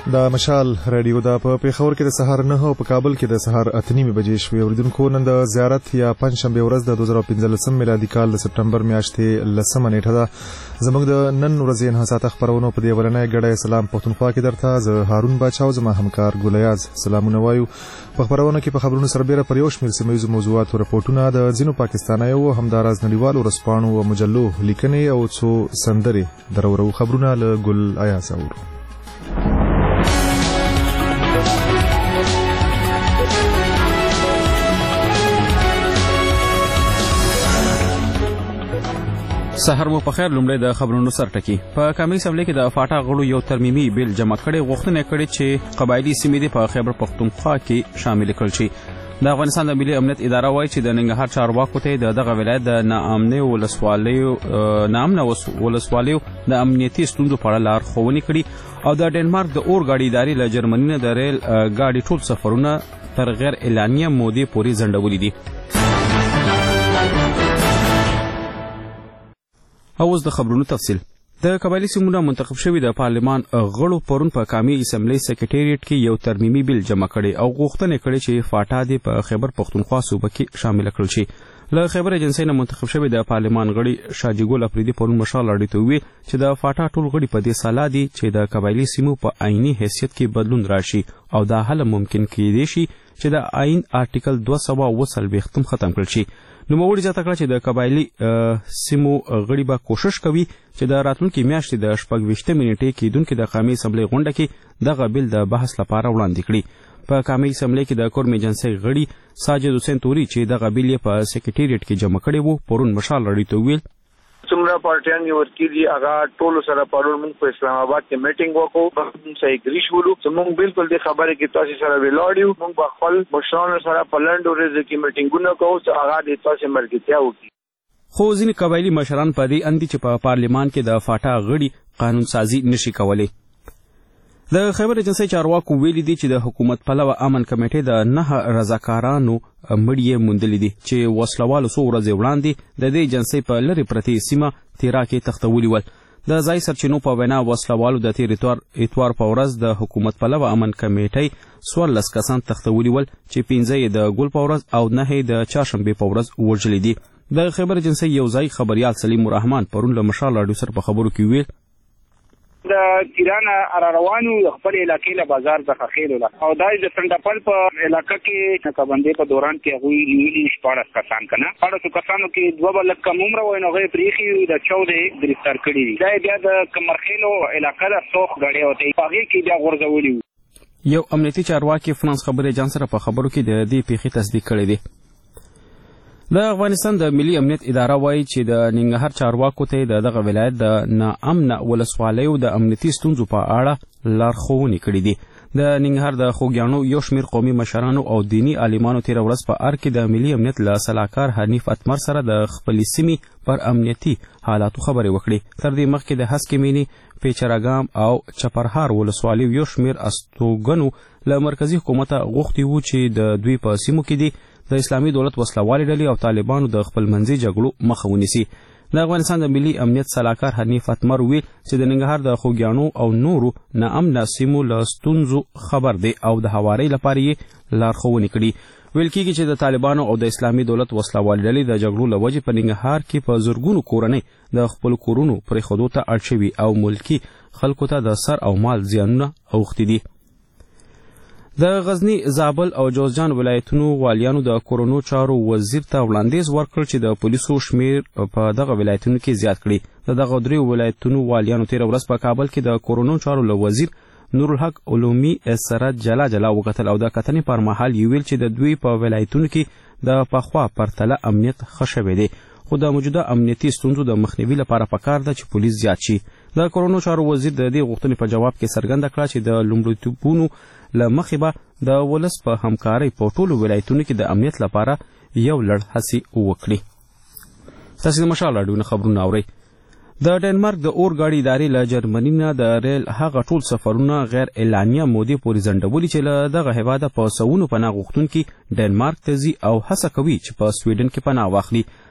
د مشال رادیو دا په پیښور کې د سهار 9 او په کابل کې د سهار 8:30 بجې شوې. اوریدونکو نن د زیارت یا پنځشنبه ورځ د 2015 میلادي کال د سپټمبر میاشتې 10 نیټه ده. زموږ د نن ورځې نه ساعت خبرونو په دی ولنې غړې سلام پښتونخوا کې درته زه هارون باچاو زما همکار ګولیاز سلامونه وایو. په خبرونو کې په خبرونو سربېره پر یو شمېر سیمه موضوعات او راپورټونه د ځینو پاکستانیو او همداراز نړیوالو ورځپاڼو او مجلو لیکنې او څو سندرې درورو خبرونه له ګل ایاز اورو. سحر مو په خیر. لومړی د خبرونو سرټکی. په قومي اسمبلی کې د فاټا غړو یو ترمیمي بیل جمع کړي غوښتنه کړې چې قبایلی سیمې د په خیبر پختونخوا کې شامل کړل شي. د افغانستان د ملي امنیت اداره وایي چې د ننګرهار چارواکو ته دغه ولایت د ناامنه ولسوالیو د امنیتي ستونزو په اړه لارښوونې کړي او د ډنمارک د اورګاډي ادارې له جرمني نه د ریل ګاډي ټول سفرونه تر غیر اعلانیه مودې پورې ځنډولي دي. اوس د خبرونو تفصیل. د قبایلی سیمونو منتخب شوی د پارلمان غړو پرون په قومي اسمبلی سکریټریټ کې یو ترمیمي بیل جمع کړي او غوښتنه کړي چې فاټا د په خیبر پختونخوا صوبه کې شامل کړل شي. له خیبر ایجنسی نه منتخب شوی د پارلمان غړي شاجي ګل افریدي پرون مشال اړیته وی چې د فاټا ټول غړي په دې سالا دي چې د قبایلی سیمو په عیني حیثیت کې بدلون راشي او دا حل ممکن کېدی شي چې د آئین آرټیکل 240 ختم کړل شي. نوموړي زیاته کړه چې د قبایلی سیمو غړي به کوشش کوي چې د راتلونکي میاشتې د 26 نیټې کېدونکې د قومي اسمبلی غونډه کې دغه بیل د بحث لپاره وړاندې کړي. په قومي اسمبلی کې د کورم ایجنسی غړي ساجد حسین توري چې دغه بیل په سکریټریټ کې جمع کړي وو پرون مشال اړیته ویل څومره پارټیان یو ورکیږي هغه ټول سره پرون موږ په اسلام آباد کې میټینګ وکړو موږ صحیح ګریش ولو موږ بالکل د خبره کې تاسو سره ویلاړیو موږ خپل مشرانو سره په لند ورځ کې میټینګونه کوو چې هغه د تاسو مرګتیا وکړي. خو ځینې قبایلی مشران په دې اندي چې په پارلمان کې د فاټا غړي قانون سازي نشي کولای. د خیبر ایجنسی چارواکو ویلي دي چې د حکومت پلوه امن کمیټې د 9 رضاکارانو مړی موندلې دي چې وسلوالو څو ورځې وړاندې د دې ایجنسی په لری پرتی سیمه تیرا کې تختولي ول. د ځای سرچینو په وینا وسلوالو د تیر اتوار په ورځ د حکومت پلوه امن کمیټې 14 کسان تختولي ول چې 15 د ګل په ورځ او 9 د چهارشنبه په ورځ وژل دي. د خیبر ایجنسی یو ځای خبريال سلیم الرحمن پرون له مشال اډو سره په خبرو کې ویل د ایران روانو خپل علاقې له بازار څخه خېلوله او دای د سندپل په علاقې کې نقابندې په دوران کې غوي نیولي 14 کسان کنه 14 کسانو کې دوه بل کم عمر وای نو غي پریخي د 14 گرفتار کړي دي. دا بیا د کمرخېلو علاقې د سوخ غړې وته هغه کې بیا غورځولي. یو امنیتي چارواکي فرانس خبري جان سره په خبرو کې د دې پیښې تصدیق کړی دی. د افغانستان د ملي امنیت اداره وایي چې د ننګرهار چارواکو ته دغه ولایت د ناامنه ولسوالیو د امنیتي ستونزو په اړه لارښوونې کړې دي. د ننګرهار د خوږیاڼو یو شمېر قومي مشرانو او دیني عالمانو تېره ورځ په ار کې د ملي امنیت له سلاکار حنیف اتمر سره د خپلې سیمې پر امنیتي حالاتو خبرې وکړې. تر دې مخکې د هسکې مینې پیچراګام او چپرهار ولسوالیو یو شمېر استوګنو له مرکزي حکومته غوښتي وو چې د دوی په سیمو کې دي د اسلامي دولت وسلوالې ډلې او طالبانو د خپل منځي جګړو مخه ونیسي. د افغانستان د ملي امنیت سلاکار حنیف اتمر ویل چې د ننګرهار د خوږیاڼو او نورو ناامنه سیمو له ستونزو خبر دی او د هوارۍ لپاره یې لارښوونې کړي. ویل کېږي چې د طالبانو او د اسلامي دولت وسلوالې ډلې د جګړو له وجې په ننګرهار کې په زرګونو کورنۍ د خپل کورونو پرېښودو ته اړ شوي او ملکي خلکو ته د سر او مال زیانونه اوښتي دي. د غزنی، زابل او جوزجان ولایتونو والیانو د کورونو چارو وزیر ته وړاندیز ورکړ چې د پولیسو شمیر په دغه ولایتونو کې زیات کړي. د دغه درې ولایتونو والیانو تېره ورځ په کابل کې د کورونو چارو له وزیر نورالحق علومي سره جلا وکتل او د کتنې پر مهال یې ویل چې د دوی په ولایتونو کې د پخوا پرتله امنیت ښه شوی دی خو د موجوده امنیتي ستونزو د مخنیوي لپاره پکار ده چې پولیس زیات شي. د کورونو چارو وزیر د دې غوښتنې په جواب کې څرګنده کړه چې د لومړیتوبونو له مخې به د ولس په همکارۍ په ټولو ولایتونو کې د امنیت لپاره یو لړ هڅې وکړي. تاسو د مشال راډیو نه خبرونه اورئ. د ډنمارک د اورګاډي ادارې له جرمني نه د ریل هغه ټول سفرونه غیر اعلانیه مودې پورې ځنډولي چې له دغه هېواده په سوونو پناه غوښتونکي ډنمارک ته ځي او هڅه کوي چې په سویډن کې پناه واخلي.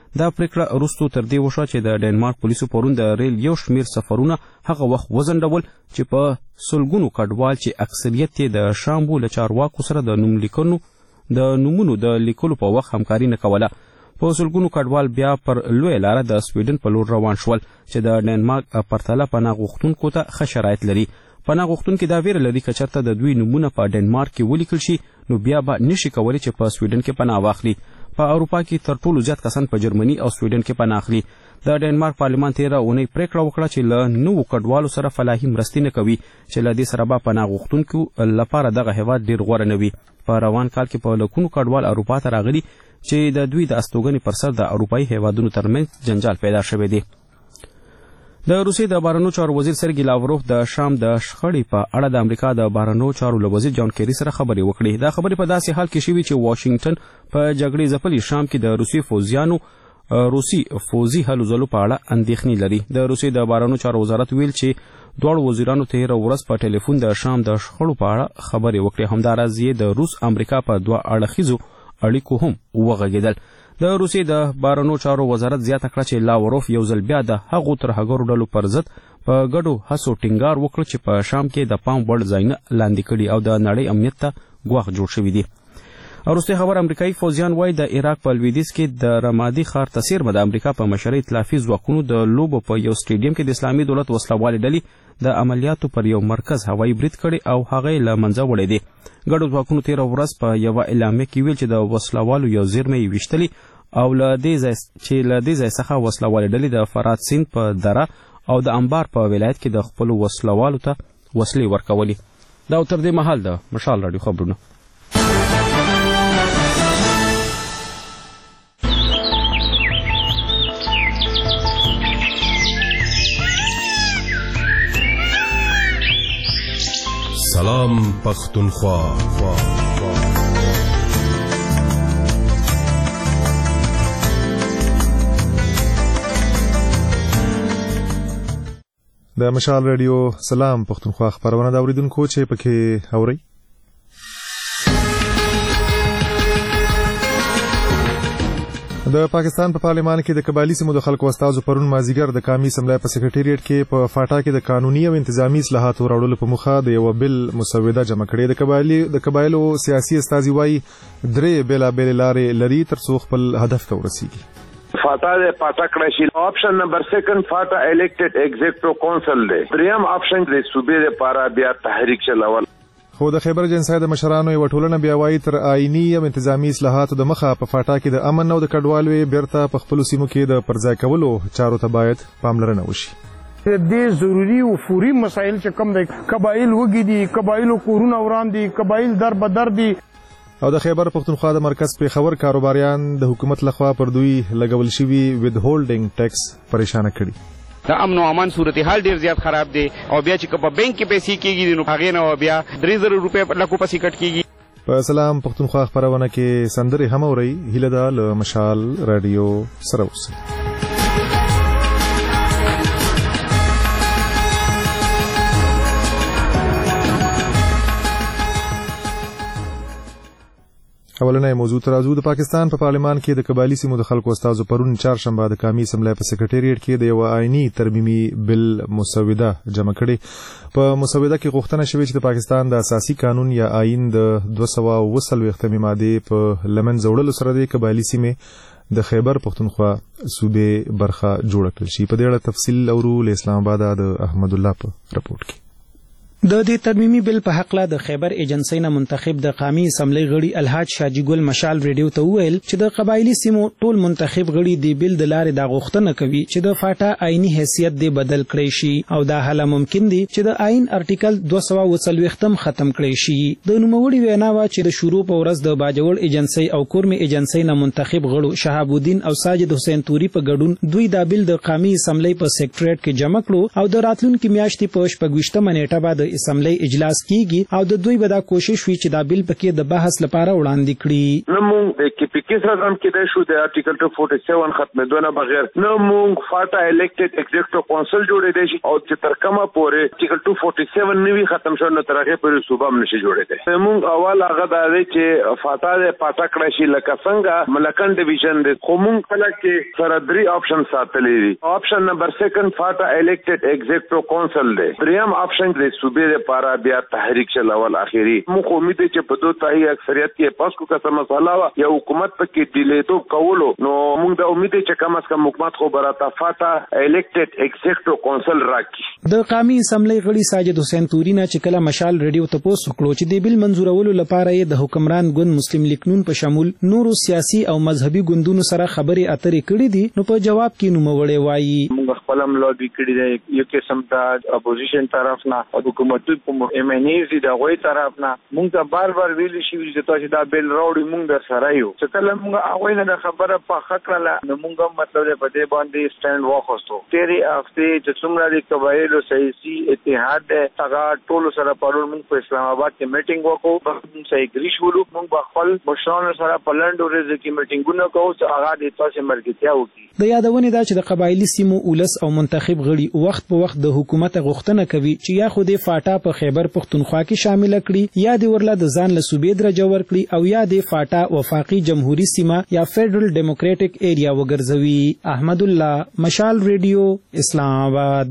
دا پریکړه وروسته تر دې وشوه چې د ډنمارک پولیسو پرون د ریل یو شمیر سفرونه هغه وخت وځنډول چې په سلګونو کډوال چې اکثریت یې د شامبو له چارواکو سره د نومونو د لیکلو په وخت همکاري نه کوله. په سلګونو کډوال بیا پر لوی لاره د سویډن په لور روان شول چې د ډنمارک پرتله پناه غوښتونکو ته ښه شرایط لري. پناه غوښتونکي دا ویره لري که چېرته د دوی نومونه په ډنمارک کې ولیکل شي نو بیا به نشي کولی چې په سویډن کې پناه واخلي. په اروپا کې تر ټولو زیات کسان په جرمني او سویډن کې پناه اخلي. د ډنمارک پارلمان تېره اونۍ پریکړه وکړه چې له نوو کډوالو سره فلاحي مرستې نه کوي چې له دې سره به پناه غوښتونکو لپاره دغه هېواد ډېر غوره نه وي. په روان کال کې په لکونو کډوال اروپا ته راغلي چې د دوی د استوګنې پر سر د اروپایي هېوادونو ترمنځ جنجال پیدا شوی دی. د روسیې د بهرنیو چارو وزیر سرګي لاوروف د شام د شخړې په اړه د امریکا د بهرنیو چارو له وزیر جان کیری سره خبرې وکړې. دا خبرې په داسې حال کې شوي چې واشنگټن په جګړې ځپلي شام کې د روسي فوزي هلو ځلو په اړه اندېښنې لري. د روسیې د بهرنیو چارو وزارت ویل چې دواړو وزیرانو تېره ورځ په ټلیفون د شام د شخړو په اړه خبرې وکړې. همداراز یې د روس امریکا په دوه اړخیزو اړیکو هم وغږېدل. د روسیې د بهرنیو چارو وزارت زیاته کړه چې لاوروف یو ځل بیا د هغو ترهګرو ډلو پر ضد په ګډو هڅو ټینګار وکړ چې په شام کې د پام وړ ځایونه لاندې کړي او د نړۍ امنیت ته ګواښ جوړ شوي دي. وروستی خبر امریکایي فوجیان وایي د عراق په لویدیځ کې د رمادي ښار ته څیرمه د امریکا په مشرۍ ائتلافي ځواکونو د لوبو په یو سټیډیم کې د اسلامي دولت وسلوالې ډلې د عملیاتو پر یو مرکز هوایي برید کړی او هغه یې له منځه وړی دی. ګډو ځواکونو تېره ورځ په یوه اعلامیه کې ویل چې د وسلوالو یو زیرمه یې ویشتلي او له دې ځای څخه وسلوالې ډلې د فرات سیند په دره او د انبار په ولایت کې د خپلو وسلوالو ته وسلې ورکولې. دا تر دې مهال د مشال راډیو خبرونه. سلام پختونخوا. د مشال رادیو سلام پختونخوا خبرونه دا اوریدونکو چې پکې اوري. د پاکستان په پارلمان کې د قبایلی سیمو د خلکو استازو پرون مازیګر د قومي اسمبلی په سکریټریټ کې په فاټا کې د قانوني او انتظامی اصلاحاتو راوړلو په موخه د یو بل مسوده جمع کړې. د قبایلو سیاسي استازي وایي درې بیلابېلې لارې لري ترڅو خپل هدف ته ورسیږي. فاتا د پاتا کړشي آپشن نمبر 2 فاتا الیکټډ ایگزیکټیو کونسل دی. دریم آپشن د صوبې لپاره بیا تحریک چلول. خو د خیبر جنسای د مشرانو یو ټولنه بیا وایي تر آئینی او انتظامی اصلاحاتو د مخه په فاټا کې د امن او د کډوالو بیرته په خپل سیمو کې د پرځای کولو چارو ته باید پاملرنه وشي. د ضروری او فوري مسایل چې کوم د قبایل وګي دي، قبایلو کورونه وران دي، قبایل در بدر دي. او د خیبر پختونخوا د مرکز په خبر کاروباریان د حکومت لخوا پر دوی لګول شوی وذ هولډینګ ټیکس پریشان کړي. د امن او امان صورتحال ډیر زیات خراب دی او بیا چې په بانک کې پیسې کېږي نو هغه نه بیا 3000 روپے لکو پسې کټ کېږي. په سلام پختونخوا خبرونه کې سندرې هم اوري. هیله ده له مشال رادیو سره اوسئ. اولنې موضوع ترازو د پاکستان په پارلمان کې د قبایلی سیمو د خلکو استازو پرون چهارشنبه د قومي اسمبلی په سکریټریټ کې د یو آئینی ترمیمي بل مسوده جمع کړي. په مسوده کې غوښتنه شوې چې د پاکستان د اساسي قانون یا آئین د 230 ماده په لمن زوړلو سره د قبایلی سیمې د خیبر پختونخوا صوبې برخه جوړ کړل شي. په دې اړه تفصیل اورو له اسلام آباد د احمد الله په رپورټ کې. د دې ترمیمي بل په حق لا د خیبر ایجنسی نه منتخب د قومي اسمبلی غړي الحاج شاجي ګل مشال ریډیو ته وویل چې د قبایلی سیمو ټول منتخب غړي د بل د لارې د غوښتنه کوي چې د فاټا آئینی حیثیت دی بدل کړي شي او دا حل ممکن دی چې د آئین ارټیکل 240 ختم کړي شي. د نوموړي وینا وا چې د شروع په ورځ د باجوړ ایجنسی او کورمي ایجنسی نه منتخب غړو شهاب الدین او ساجد حسین توري په ګډون دوی د بل د قومي اسمبلی په سکریټریټ کې جمع کړو او د راتلونکي میاشتې په 28 نیټه بعد اسمبلی اجلاس کیږي او د دوی به دا کوشش وي چې دا بل پکې د بحث لپاره وړاندې کړي. نو موږ کې پکې سره هم کې د شو د آرټیکل 247 ختمېدونه بغیر نو موږ فاټا الیکټډ ایگزیکټیو کونسل جوړې دي او چې تر کومه پورې آرټیکل 247 نوی ختم شو نو ترغه پورې صوبه هم نشي جوړې دي. موږ اول هغه دا دی چې فاټا د پاټا کړه شي لکه څنګه ملکن ډیویژن د کومون کله کې سره درې آپشن ساتلې دي. آپشن نمبر 2 فاټا الیکټډ ایگزیکټیو کونسل دی. دریم آپشن د صوبې لپاره بیا تحریک چلول اخیری موږ امید چې په دوه تای اکثریت کې پاس کو څه مسله وا یا حکومت پکې ډیلې تو کولو نو موږ د امید چې کم از کم حکومت خو براته فاټا الیکټډ ایگزیکټیو کونسل راکړي. د قومي اسمبلی غړي ساجد حسین تورینا چې کله مشال ریډیو ته پوسټ وکړو چې د بل منزورولو لپاره یې د حکمران ګوند مسلم لیگ نون په شمول نورو سیاسي او مذهبي ګوندونو سره خبرې اترې کړې دي نو په جواب کې نوموړی وایي موږ خپل هم لوبي کړی دی یو قسم د اپوزیشن طرف نه او حکومت په ایم ان ایز د غوي طرف نه موږ ته بار ویل شي چې تاسو دا بیل راوړی موږ د سره یو چې کله موږ هغه نه خبره په حق کړه نو موږ مطلب په دې باندې سټاند واخستو. تیری هفته چې څومره د قبایلو سیاسي اتحاد هغه ټول سره پرون موږ په اسلام آباد کې میټینګ وکړو صحیح گریش ولو موږ خپل مشرانو سره په لند ورځ کې میټینګونه کوو چې هغه د تاسو مرګتیا وکړي. د یادونه دا چې د قبایلی سیمو اولس او منتخب غړي وخت په وخت د حکومت غوښتنه کوي چې یا خو د فاټا په خیبر پختونخوا کې شامل کړي یا د ورله د ځان له صوبې درجه ورکړي او یا د فاټا وفاقي جمهوریت سیمه یا فیډرل ډیموکراټک ایریا وګرځوي. احمد الله مشال ریډیو اسلام آباد.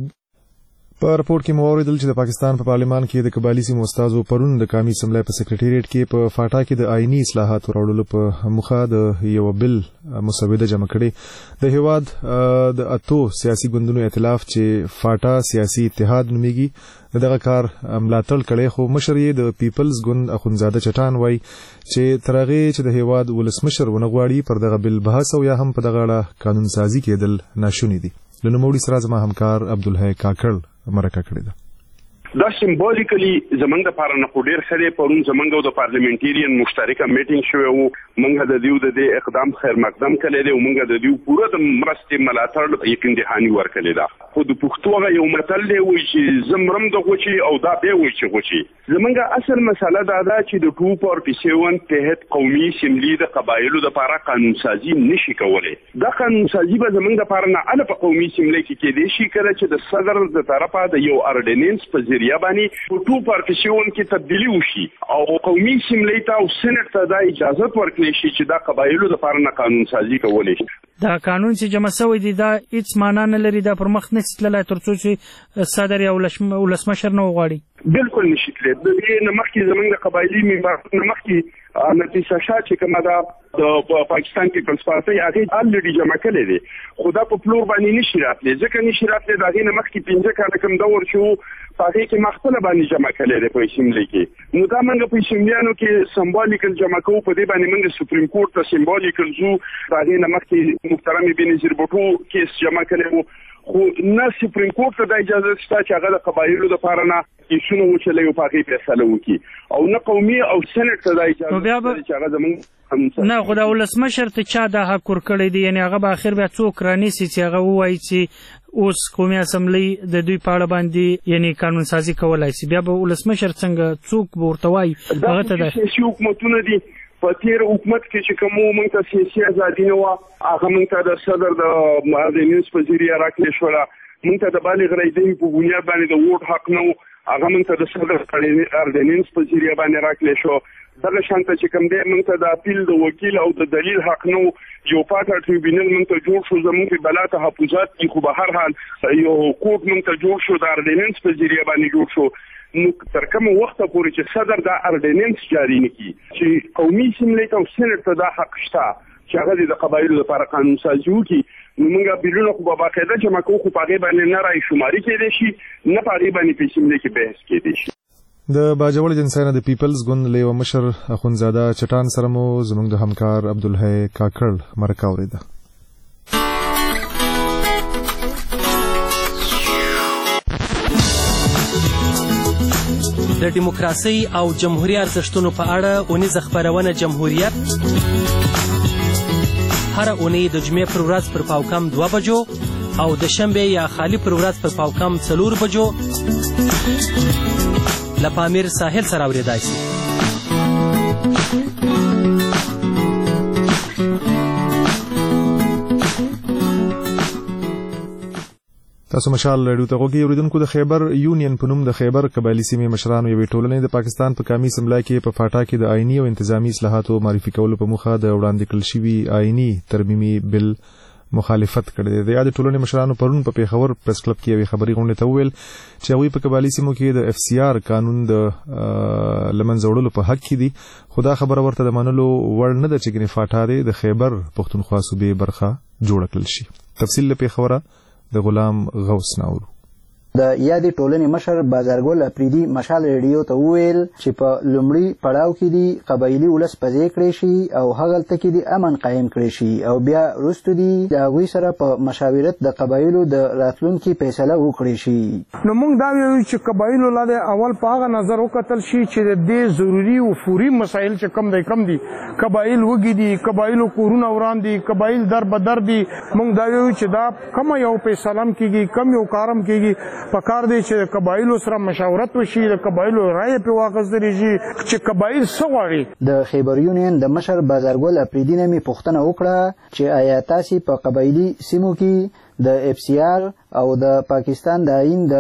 په راپور کې موریدل چې د پاکستان په پارلیمان کې د قبایلی سیمو استادو پرون د قومي اسمبلی په سکریټریټ کې په فاټا کې د آئینی اصلاحات راوړلو په مخه د یو بل مسوده جمع کړي. د هیواد د اتو سیاسي ګوندونو ائتلاف چې فاټا سیاسي اتحاد نومیږي دغه کار ملاتړ کړي خو مشر یې د پیپلز ګوند اخونزاده چټان وای چې ترغه چې د هیواد ولسمشر ونغواړي پر دغه بل بحث او یا هم په دغه اړه قانون سازي کېدل ناشونی دي. لنوموړي سره زما همکار عبدالحی کاکړ مرکه کړې ده. دا سیمبولیکلی زمنګ د پاره نه ډیر خلې پرون زمنګ د پارلیمنټریان مشترکه میټینګ شوی وو موږ د دیو د اقدام خیر مقدم کړی دی او موږ د دیو پوره د مرستې ملاتړ یقین دهانی ورکړی دا خو د پښتو یو متل دی وی چې زمرم د غوچي او دا به وی چې غوچي زمنګ اصل مسله دا ده چې د 247 تحت قومي اسمبلی د قبایلو د پاره قانون سازي نشي کولای. دا قانون سازي به زمنګ د پاره نه ال په قومي اسمبلی کې کېدې شي کړه چې د صدر د طرفه د یو اورډیننس په ذریعہ باندې په 247 کې تبدیلی وشي او قومي اسمبلی ته او سېنات ته د اجازه ورکړي شي چې دا قبایلو د پاره نه قانون سازي کولای شي. دا قانون چې جمع شوی دی دا هیڅ معنا نه لري دا پر مخ نه ستلای ترڅو چې صدر یا ولسمشر نه وغواړي. بالکل نشي تللی د دې نمخکې زمونږ د قبایلی ممبرانو نمخکې نتیجه شاه چې کومه ده د پاکستان پیپلز پارټي هغه الریډي جمع کړی دی خو دا په فلور باندې نشي راتلی ځکه نشي راتلی د هغې نمخکې 15 کاله کوم دور شو په هغې کې مخپله باندې جمع کړی دی په اسمبلي کې نو دا موږ په اسمبلیانو کې سمبولیکل جمع کوو په دې باندې موږ سپریم کورټ ته سمبولیکل ځو د هغې نمخکې محترم بېنظیر بوټو کیس جمع کړی و خو نه سپریم کورټ ته د اجازه شته چې هغه د قبایلو دپاره نه کیسونه وچلوي او په هغې فیصله وکړي او نه قومي او سېنټ ته د اجازه شته چې هغه زموږ نه خو د ولسمشر ته چا دا حق ورکړی دی یعنې هغه به اخر بیا څوک رانیسي چې هغه ووایي چې اوس قومي اسمبلی د دوی په اړه باندې یعنې قانون سازي کولی شي بیا به ولسمشر څنګه څوک به ورته وایي هغه ته دا سیاسي حکومتونه دي په تیر حکومت کې چې کوم موږ ته سیاسي ازادي نه وه هغه موږ ته د صدر د اورډیننس په ذریعه راکړې شوله موږ ته د بالغ رایدنې په بنیاد باندې د ووټ حق نه و هغه موږ ته د صدر اورډیننس په ذریعه باندې راکړې شو دغه شانته چې کوم دی موږ ته د اپیل د وکیل او د دلیل حق نه و یو پاټه ټریبیونل موږ ته جوړ شو زموږ په بلا تحفظات دي خو به هر حال یو کوټ موږ ته جوړ شو د اورډیننس په ذریعه باندې جوړ شو نو تر کومه وخته پورې چې صدر دا اورډیننس جاری نه کړي چې قومي اسمبلی ته او سېنټ ته دا حق شته چې هغه د قبایلو لپاره قانون سازي وکړي نو موږ بیلونه خو به باقاعده جمع کوو خو په هغې باندې نه رایشماري کېدی شي نه په هغې باندې په اسمبلی کې بحث کېدی شي. د باجوړ جنسانه د پیپلز ګوند له یو مشر اخونزاده چټان سره مو زموږ د همکار عبدالحی کاکړ مرکه اورېده. د دیموکراسي او جمهوریت ارزښتونو په اړه اونیزه خپرونه جمهوریت هر اونۍ د جمعې پر ورځ پر پاوکم 2 بجو او د شنبې یا خالی پر ورځ په پاوکم 4 بجو له پامیر ساحل سره اورېدای شي. تاسو مشال رادیو ته غوږی اوریدونکو. د خیبر یونین په نوم د خیبر قبایلی سیمې مشرانو یوې ټولنې د پاکستان په قومي اسمبلی کې په فاټا کې د آئینی او انتظامی اصلاحاتو معرفي کولو په موخه د وړاندې کړل شوي آئینی ترمیمي بل مخالفت کړی دی. د یاد ټولنې مشرانو پرون په پیښور پریس کلب کې یوې خبري غونډې ته وویل چې هغوی په قبایلی سیمو کې د اف سی آر قانون د لمنځه وړلو په حق کې دي، خو دا خبره ورته د منلو وړ نه ده چې ګنې فاټا دی د خیبر پښتونخوا صوبې برخه جوړه کړل شي. تفصیل له پیښوره د غلام غوث ناور. د یادې ټولنې مشر بازارګل اپریدي مشال ریډیو ته وویل چې په لومړي پړاو کې دي قبایلي ولس پځې کړی شي او هغلته کې دي امن قایم کړی شي او بیا وروسته دي د هغوی سره په مشاورت د قبایلو د راتلونکي فیصله وکړی شي. نو موږ دا وایو چې قبایلو لاندې اول په هغه نظر وکتل شي چې د دې ضروري او فوري مسایل چې کم دي قبایل وږي دي، قبایلو کورونه وران دي، قبایل در بدر دي. موږ دا وایو چې دا کوم یو فیصله کیږي، کم یو کارم کیږي، پکار دی چې قبایلو سره مشاورت وشي، د قبایلو رایه په واخیستل شي چې قبایل څه غواړي. د خیبر یونین د مشر بازارګل اپریدي نه مې پوښتنه وکړه چې آیا تاسې په قبایلي سیمو کې د اف سی آر او د پاکستان د آئین د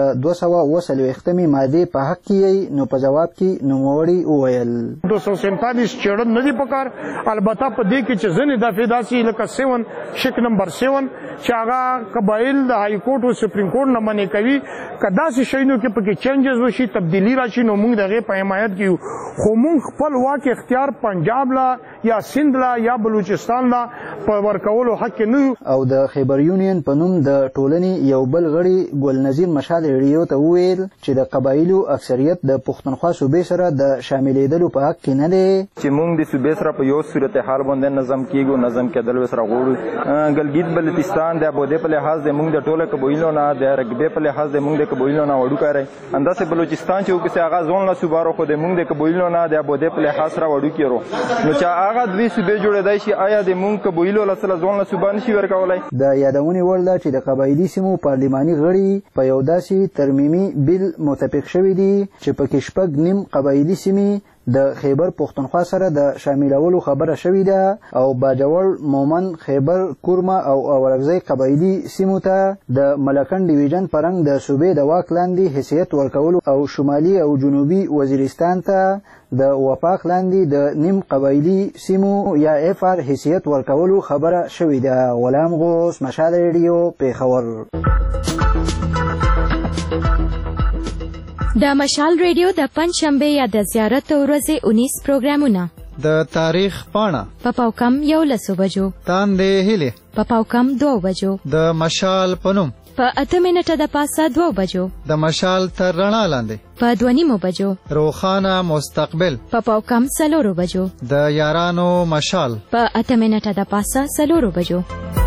240 ماده په حق کې، نو په جواب کې نوموړي وویل 247 چړن نه دی پکار. البته په دې کې چې ځنې دفعې داسې لکه 7 شک نمبر 7 چې هغه قبایل د های کورټ او سپریم کورټ نه منې کوي، که داسې شیانو کې پکې چینجز وشي، تبدیلی راشي، نو موږ د هغې په حمایت کې یو. خو موږ خپل واک اختیار پنجاب لا یا سند لا یا بلوچستان لا په ورکولو حق نه یو. او د خیبر یونین په نوم د ټولنې یو بل غړي ګل نظیر مشال ریډیو ته وویل چې د قبایلو اکثریت د پښتونخوا صوبې سره د شاملېدلو په حق کې نه دی، چې موږ د صوبې سره په یو صورتحال باندې نظم کېږو، نظم کېدل سره غواړو. ګلګیت بلتستان د ابودې په لحاظ د موږ د ټوله قبایلو نه، د رقبې په لحاظ د موږ د قبایلو نه وړوکی دی. همداسې بلوچستان چې وکړي هغه ځون له صوبارو، خو د موږ د قبایلو نه د ابودې په لحاظ سره وړوکی رو. نو چې هغه دوی صوبې جوړېدای شي، آیا د موږ قبایلو له سره ځون له صوبا نشي ورکولی؟ د یادونې وړ ده چې د قبایلي سیمو پارلماني غړي په یو داسې ترمیمي بل متفق شوي دي چې پکې 6.5 قبایلي سیمې د خیبر پښتونخوا سره د شاملولو خبره شوې ده او باجوړ، مومن، خیبر، کورما او اورګزی قبایلي سیمو ته د ملکن ډیویژن پرنګ د صوبې د واک لاندې حیثیت ورکولو او شمالي او جنوبي وزیرستان ته د وفاق لاندې د نیم قبایلي سیمو یا اف آر حیثیت ورکولو خبره شوې ده. غلام غوث، مشال ریډیو، پیښور. د مشال ریډیو د پنځشنبه یا د زیارت ورځې 19 پروګرامونه: د تاریخ پاڼه په پاوکم 11 بجو، تاندې هیلې په پاوکم 2 بجو، د مشال پنوم په 8 منټه د پاسه 2 بجو، د مشال تر رڼا لاندې په 2:30 بجو، روخانه مستقبل په پاوکم 4 بجو، د یارانو مشال په 8 منټه د پاسه 4 بجو.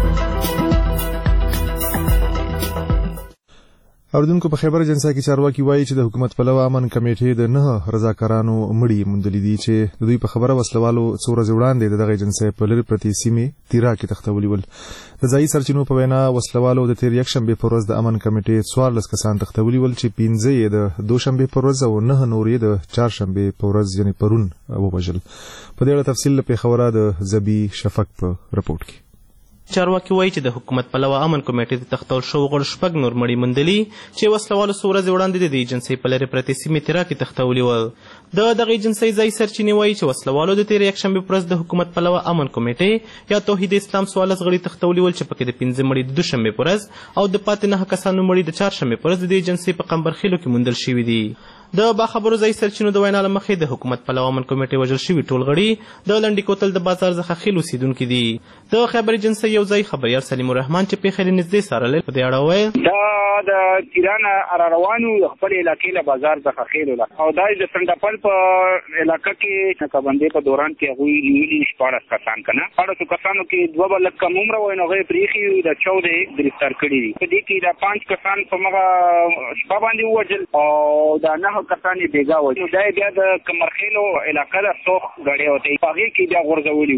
اوردونکو په خیبر اجنسا کې چارواکي وایي چې د حکومت پلوه امن کمیټې د 9 رضاکارانو مړي موندلې دي چې د دوی په خبره وسلوالو څو ورځې وړاندې دغه اجنسا په لرې پرتې سیمې تیرا کې تختولي ول. د ځایي سرچینو په وینا وسلوالو د تیر یکشنبه پر ورځ د امن کمیټې 14 کسان تختولي ول چې 15 یې د دوشنبه پر ورځ او 9 نور یې د چهارشنبه پر ورځ یعنی پرون ووژل. په دې اړه تفصیل په خبره د زبی شفق په رپورت کې. چارواکي وایي چې د حکومت پلوه امن کمیټې د تختول شوو غړو 6 نور مړي موندلي چې وسلوالو څو ورځې وړاندې د ایجنسۍ په لرې پرتې سیمې تیرا کې تختولي ول. د دغه ایجنسۍ ځایي سرچینې وایي چې وسلوالو د تېرې یکشنبې په ورځ د حکومت پلوه امن کمیټې یا توحید اسلام 14 غړي تختولي ول چې پکې د 15 مړي د دوشنبې په ورځ او د پاتې 9 کسانو مړي د چهارشنبې په ورځ د ایجنسۍ په قمبرخیلو کې موندل شوي دي. د باخبرو ځایي سرچینو د وینا له مخې د حکومت پلوه امن کمیټې وژل شوي ټول غړي د لنډي کوتل د بازار څخه خیل اوسېدونکي دي. د خیبر ایجنسۍ یو ځایي خبریال سلیم الرحمن چې پیښې له نږدې څارلې په دې اړه وویل دا د تیران را روانو خپل علاقې له بازار څخه خیل ولا او دا د سندپل په علاقې کې نقابندې په دوران کې هغوی نیولي 14 کسان کنه 14 کسانو کې دوه بل کم عمر وای نو غي پریخي د 14 گرفتار کړي دي. په دې کې دا 5 کسان په مغه شپه باندې وژل او دا 9 کسان بیګا و. نو دا بیا د کمرخیلو علاقې له سوخ غړې وته هغه کې بیا غورځولي.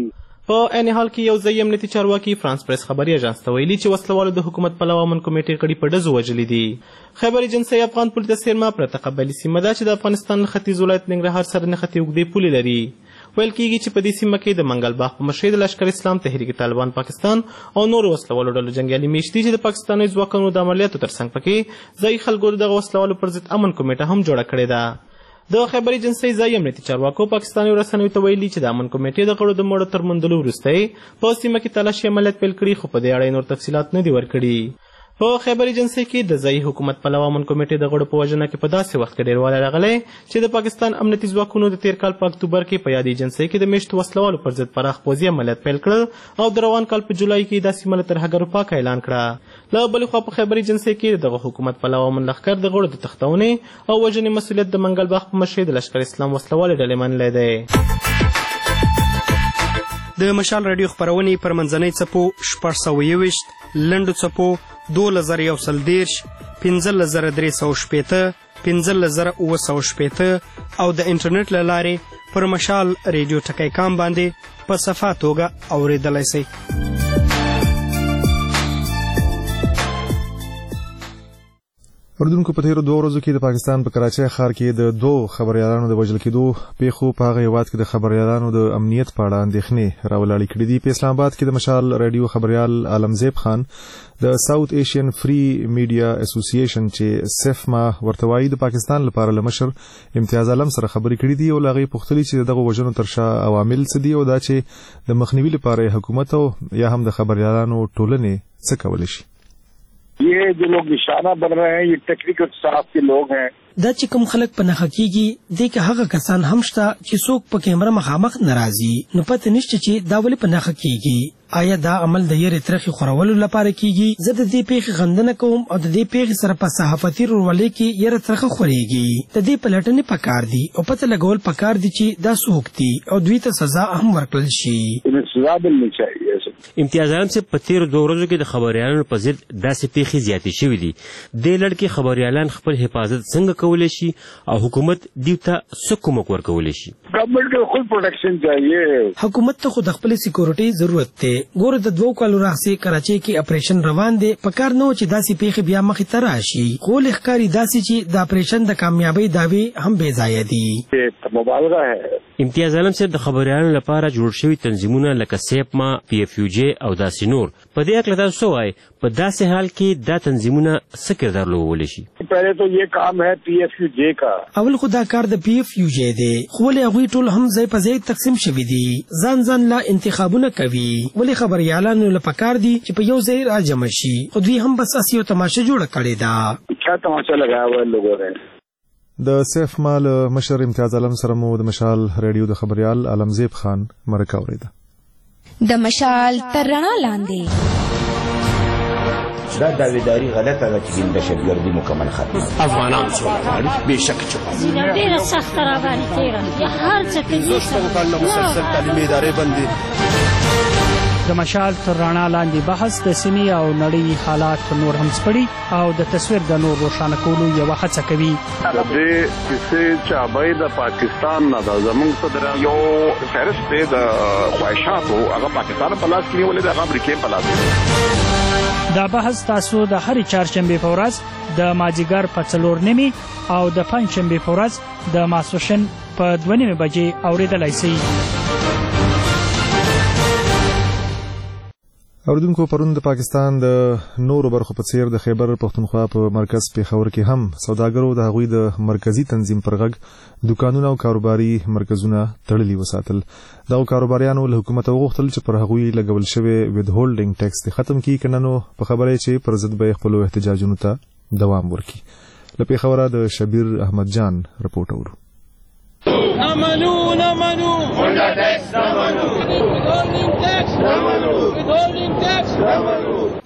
په عین حال کې یو ځایي امنیتي چارواکي فرانس پریس خبري اژانس ته ویلي چې وسلوالو د حکومت پلوه امن کمیټې غړي په ډزو وژلي دي. خیبر ایجنسۍ افغان پولې ته څیرمه پرته قبایلي سیمه ده چې د افغانستان له ختیځ ولایت ننګرهار سره نښتې اوږدې پولې لري. ویل کېږي چې په دې سیمه کې د منګل باغ په مشرۍ د لشکر اسلام تحریک طالبان پاکستان او نورو وسلوالو ډلو جنګیالي میشت دي چې د پاکستاني ځواکونو د عملیاتو ترڅنګ پکې ځایي خلکو دغه وسلوالو پر ضد امن کمیټه هم جوړه کړې ده. د خیبر ایجنسۍ ځایي امنیتي چارواکو پاکستاني رسنیو ته ویلي چې د امن کمیټې د غړو د مړو تر موندلو وروسته په سیمه کې تلاشي عملیات پیل کړي، خو په دې اړه نور تفصیلات نه دي ورکړي. په خیبر ایجنسۍ کې د ځایي حکومت پلوه امن کمیټې د غړو په وژنه کې په داسې وخت کې ډېروالی راغلی چې د پاکستان امنیتي ځواکونو د تېر کال په اکتوبر کې په یاد ایجنسۍ کې د میشتو وسلوالو پر ضد پراخ پوځي عملیات پیل کړل او د روان کال په جولای کې دا سیمه له ترهګرو پاکه اعلان کړه. له بلې خوا په خیبر ایجنسۍ کې دغه حکومت پلوه امن لښکر د غړو د تښتونې او وژنې مسؤلیت د منګل باغ په مشرۍ د لشکر اسلام وسلوالې ډلې منلی دی. د مشال رادیو خپرونې پر منځنۍ څپو 621 لنډو څپو 2110 15360 15960 او د انټرنیټ له لارې پر مشال ریډیو ټکی کام باندې په صفا توګه اورېدلی شئ. اردوونکو په تېرو 2 ورځو کې د پاکستان په کراچۍ ښار کې د 2 خبریالانو د وژل کېدو پیښو په هغه هېواد کې د خبریالانو د امنیت په اړه اندېښنې راولاړې کړي دي. په اسلام آباد کې د مشال رادیو خبریال عالمزیب خان د ساوث ایشین فری میډیا اسوسییشن چې سفما ورته وایي د پاکستان لپاره له مشر امتیاز عالم سره خبرې کړي دي او له هغې پوښتلي چې دغه وژنو تر شا عوامل څه دي او دا چې د مخنیوي لپاره حکومت او یا هم د خبریالانو ټولنې څه کولی شي. ये जो लोग निशाना बन रहे हैं ये टेक्निकल स्टाफ के लोग हैं. دا چې کوم خلک په نښه کېږي دې کې هغه کسان هم شته چې څوک په کیمره مخامخ نه راځي، نو پته نشته چې دا ولې په نښه کېږي. آیا دا عمل د یرې ترخې خورولو لپاره کېږي؟ زه د دې پیښې غندنه کوم او د دې پیښې سره په صحافتي رولۍ کې یره ترخه خورېږي. د دې پلټنې پکار دي او پته لګول پکار دي چې دا څوک دي او دوی ته سزا هم ورکړل شي. سزا ملنی چاہیے. امتیاز عالم سے په تېرو 2 ورځو کې د خبریالانو په ضد داسې پیښې زیاتې شوې دي. دې لړ کې خبریالان خپل حفاظت څنګه کولی شي او حکومت دوی ته څه کومک ورکولی شي؟ گورنمنٹ کو خود پروٹیکشن چاہیے. حکومت ته خو د خپل سکیورټي ضرورت دی. ګوره د 2 کالو راهیسې کراچۍ کې اپریشن روان دی، پکار نه و چې داسې پیښې بیا مخې ته راشي، خو ښکاري داسې چې د اپریشن د کامیابۍ دعوې هم بې ځایه دي. مبالغه ہے. امتیاز عالم صاحب د خبریالانو لپاره جوړ شوي تنظیمونه لکه سیپما، پی اف یو جے او داسې نور، په دې هکله تاسو څه وایئ؟ په داسې حال کې دا تنظیمونه څه کردار لوبولی شي؟ پہلے تو یہ کام ہے پی ایف یو جے کا. اول خو دا کار د پی ایف یو جے دی، خو ولې هغوی ټول هم ځای په ځای تقسیم شوي دي، ځان لا انتخابونه کوي. ولې خبریالانو له پکار دي چې په یو ځای راجمع شي، خو دوی هم بس اسې یو تماشه جوړه کړې ده. کیا تماشا لگایا ہوا ہے لوگوں نے؟ د سیف مال مشر امتیاز عالم سره مو د مشال رادیو د خبریال عالمزیب خان مرکه اوریده. د مشال تر رڼا لاندې دا داویداری غلطه ده چې د دهشتګردي مکمل ختمه. افغانان سوله غواړي بېشکه چې ډېره سخته راباندې تېره هر څه کوي. مسلسل تعلیمي ادارې بندي. د مشال تر رڼا لاندې بحث د سیمې او نړۍ حالات نور هم سپړي او د تصویر د نور روښانه کولو یوه هڅه کوي. د دې کیسې چابۍ د پاکستان نه ده. زموږ صدر یو فهرست دی د خواهشاتو، هغه پاکستان په لاس کې نیولې ده، هغه امریکې په لاس کې. دا بحث تاسو د هرې چهارشنبې په ورځ د مازدیګر په 4:30 او د پنجشنبې په ورځ د ماسپښین په 2:30 بجې اورېدلی شئ. اوریدونکو پرون د پاکستان د نورو برخو په څیر د خیبر پښتونخوا په مرکز پیښور کې هم سوداګرو د هغوی د مرکزی تنظیم پر غږ دکانونه او کاروباري مرکزونه تړلي وساتل. دغو کاروباریانو له حکومت وغوښتل چې پر هغوی لګول شوی وید هولډینګ ټیکس ختم کړي، که نه نو په خبره چې پر ضد به خپلو احتجاجونو ته دوام ورکړي. له پیښوره د شبیر احمد جان رپورټ اورو.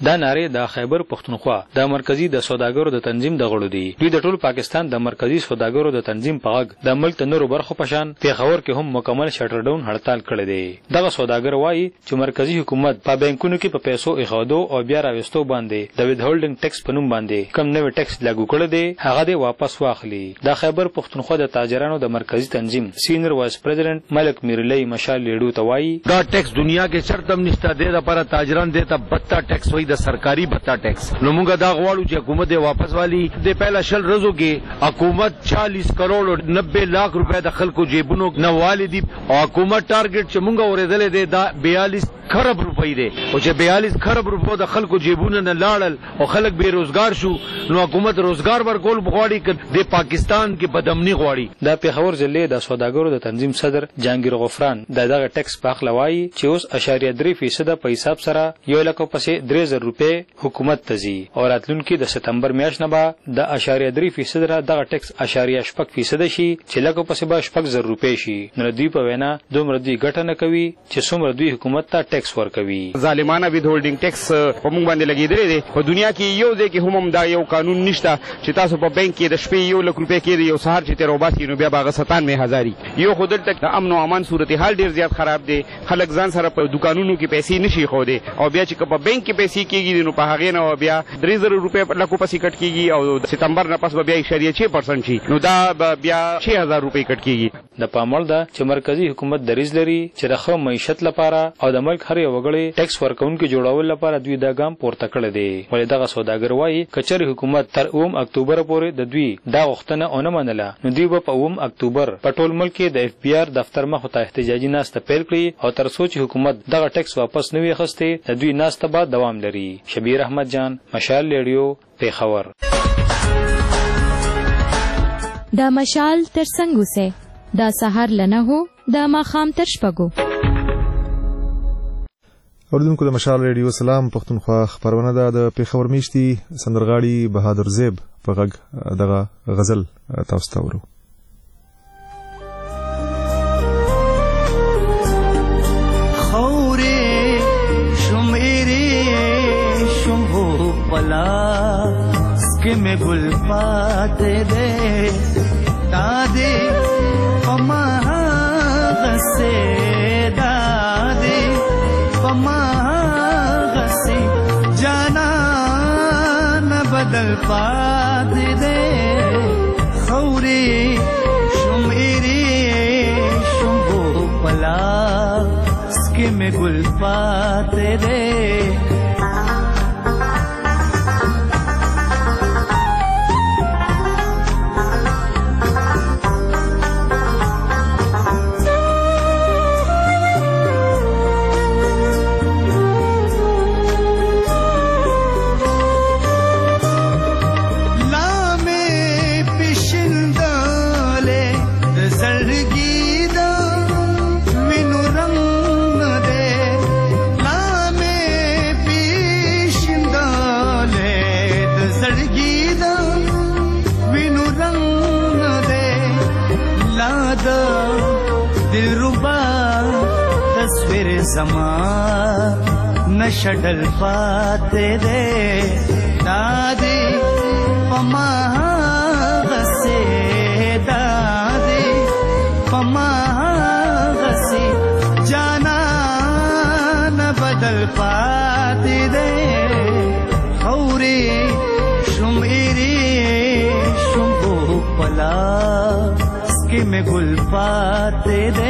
دا ناره د خیبر پښتونخوا د مرکزی د سوداګرو د تنظیم د غړو دي. دوی د ټول پاکستان د مرکزی سوداګرو د تنظیم په غږ د ملک د نورو برخو په شان پیښور کې هم مکمل شټر ډاون هړتال کړی دی. دغه سوداګر وایي چې مرکزی حکومت په بانکونو کې په پیسو ایښودو او بیا راوستو باندې د ویدهولډینګ ټیکس په نوم باندې کم نوې ټیکس لاګو کړی دی هغه دی واپس واخلي. د خیبر پښتونخوا د تاجرانو د مرکزی تنظیم سینیئر وایس پریزیډنٹ ملک میرلی مشال لیډو ته وایي دا ټیکس دنیا کې شرط هم نشته دی لپاره تاجران دیتا بتا ټیکس وای د سرکاري بتا ټیکس. نو موږ دا غواړو چې حکومت واپس والی د پہلا شل رزو کې حکومت 40 کروڑ 90 لاکھ روپے د خلکو جیبونو نه والدي او حکومت ټارګټ چې موږ اورېدل دی دا 42 خرب روپۍ دی او چې 42 خرب روپو د خلکو جیبونو نه لاړل او خلک بے روزګار شو نو حکومت روزګار ورکول غواړي چې د پاکستان کې بدامني غواړي. د پیښور ضلع د سوداګرو د تنظیم صدر جهانگیر غفران دغه ټیکس په اخلا وایي چې اوس 0.3% په حساب سره 1 لک پسې 3000 روپے حکومت ته ځي او راتلونکي د سپتمبر میاشت نه به د 0.3% را دغه ټیکس 0.8% شي چې لکه پسې به 4000 روپے شي. نو دوی په وینا دومره دوی ګټه نه کوي چې څومره دوی حکومت ته ټیکس ورکوي. ظالمانه وید هولډینګ ټیکس په موږ باندې لګیدلی دی. په دنیا کې یو ځای کې هم دا یو قانون نشته چې تاسو په بانک کې د شپې 1 لک روپے کې یو سهار چې تیر وباسي نو بیا به 97,000 یو خودل تک د امن او امان صورتحال ډیر زیات خراب دی. خلک ځان سره په دکانونو کې پیسې نشي خوده او بیا چې په بانک کې پیسې کېږي نو په هغه نه بیا 3000 روپے لکو پسې کټ کېږي او سپتمبر نه پس به بیا 6% شي نو دا بیا 6000 روپے کټ کېږي. د پاموړ دا چې مرکزی حکومت دریز لري چې د خو معیشت لپاره او د ملک هر یو وګړي ټیکس ورکونکو جوړول لپاره دوی دا ګام پورته کړی دی. ولې دغه سوداګر وایي کچري حکومت تر 9 اکتوبر پورې د دوی دا غوښتنه اونه منله نو دوی به په 9 اکتوبر په ټول ملک کې د FBR دفتر مخ ته احتجاجي ناسته پیل کړي او تر څو چې حکومت دغه ټیکس واپس نه وي اخیستی د دوی ناسته به دوام لري. شبیر احمد جان مشال ریډیو پیښور. دا مشال تر څنګه سه دا سحر لنه هو دا ماخام تر شپږو. اوردونکو د مشال ریډیو سلام پښتونخوا خبرونه ده د پیښور میشتي سندرغاړي بهادر زیب په غږ دغه غزل تاسو ته ورو. के में गुल पाते दे दादे पमा गसे दादे पमा गसे जाना न बदल पाते दे खौरे शुमेरे शुंभो पला के में गुल पाते दे नशडल पाते दे दादी पमा गसे दादी पमा गसे जाना न बदल पाते दे खौरे शुमेरे शुंभो पला के में गुल पाते दे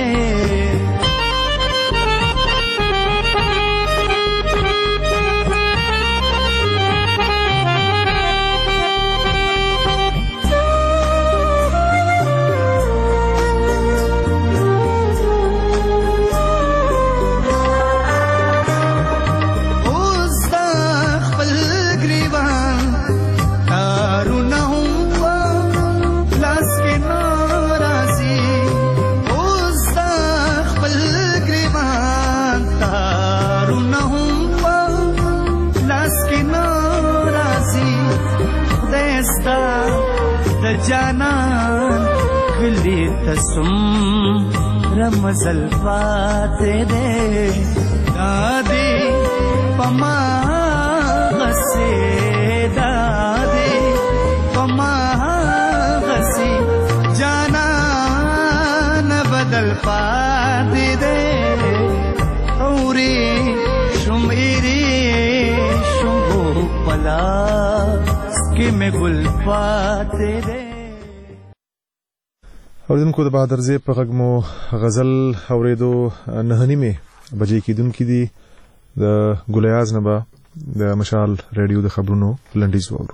जाना खली तसुम रमजल पाते दे दादी पमा से दादे कमा हसी जाना न बदल पाते दे औरे शुमेरे शुभो पला कि मैं गुल पाते दे. اوریدونکو د بهادر زیب په غږ مو غزل اوریدو 9:30 بجې کېدونکې دي. د ګلیاز نه به د مشال ریډیو د خبرونو لنډیز واورو.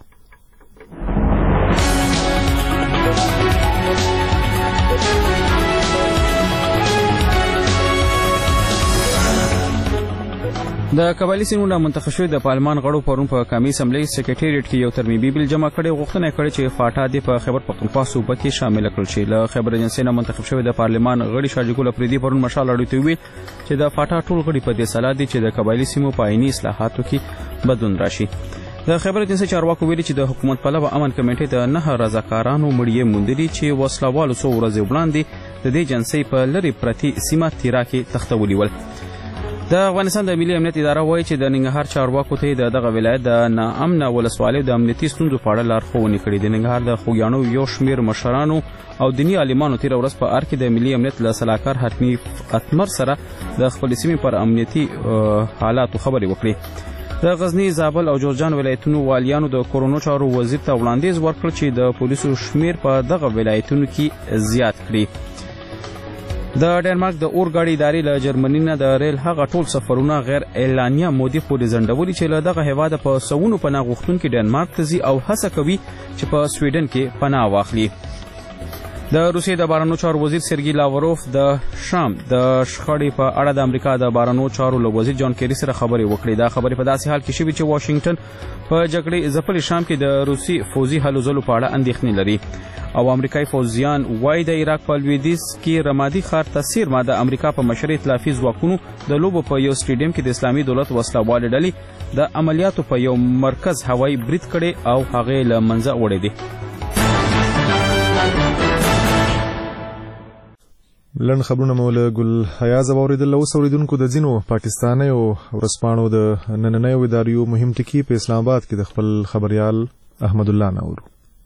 د قبایلی سیمونو منتخب شوی د پارلمان غړو پرون په قومي اسمبلی سکریټریټ کې یو ترمیمي بیل جمع کړي. غوښتنه کړې چې فاټا د په خیبر پختونخوا صوبه کې شامل کړل شي. له خیبر ایجنسی نه منتخب شوی د پارلمان غړي شاجګل افریدي پرون مشال اړوي ته ویل چې د فاټا ټول غړي په دې سلا دي چې د قبایلی سیمو په عیني اصلاحاتو کې بدلون راشي. د خیبر ایجنسی چارواکو ویلي چې د حکومت پلوه امن کمیټې د 9 رضاکارانو مړی موندلي چې وسلوالو څو ورځې وړاندې د دې ایجنسی په لری پرتی سیمه تیرا کې تختولي ول. د افغانستان د ملي امنیت اداره وایي چې د ننګرهار چارواکو ته دغه ولایت د ناامنه ولسوالیو د امنیتي ستونزو په اړه لارښوونې کړې. د ننګرهار د خوږیاڼو یو شمېر مشرانو او دیني عالمانو تېره ورځ په ار کې د ملي امنیت له سلاکار حتمي اتمر سره د خپلې سیمې پر امنیتي حالاتو خبرې وکړې. د غزني، زابل او جوزجان ولایتونو والیانو د کورونو چارو وزیر ته وړاندیز ورکړ چې د پولیسو شمېر په دغه ولایتونو کې زیات کړي. د ډنمارک د اورګاډي ادارې له جرمني نه د ریل هغه ټول سفرونه غیر اعلانیه مودې پورې ځنډولي چې له دغه هیواده په سوونو پناه غوښتونکي ډنمارک ته ځي او هڅه کوي چې په سویډن کې پناه واخلي. د روسیې د بهرنیو چارو وزیر سرګي لاوروف د شام د شخړې په اړه د امریکا د بهرنیو چارو له وزیر جان کیری سره خبرې وکړې. دا خبرې په داسې حال کې شوې چې واشنگټن په جګړې ځپلې شام کې د روسي فوزي هلو ځلو په اړه اندېښنې لري او امریکایي فوجیان وايي د عراق په لویدیځ کې رمادي ښار ته څیرمه د امریکا په مشرۍ ائتلافي ځواکونو د لوبو په یو سټیډیم کې د اسلامي دولت وسلوالې ډلې د عملیاتو په یو مرکز هوایي برید کړی او هغې له منځه وړی دی. لن خبرونه مو له ګل حیاز اوریدل. اوس اوریدونکو د ځینو پاکستانیو ورځپاڼو د نننیو اداریو مهم ټکي په اسلام آباد کې د خپل خبريال احمد الله نور.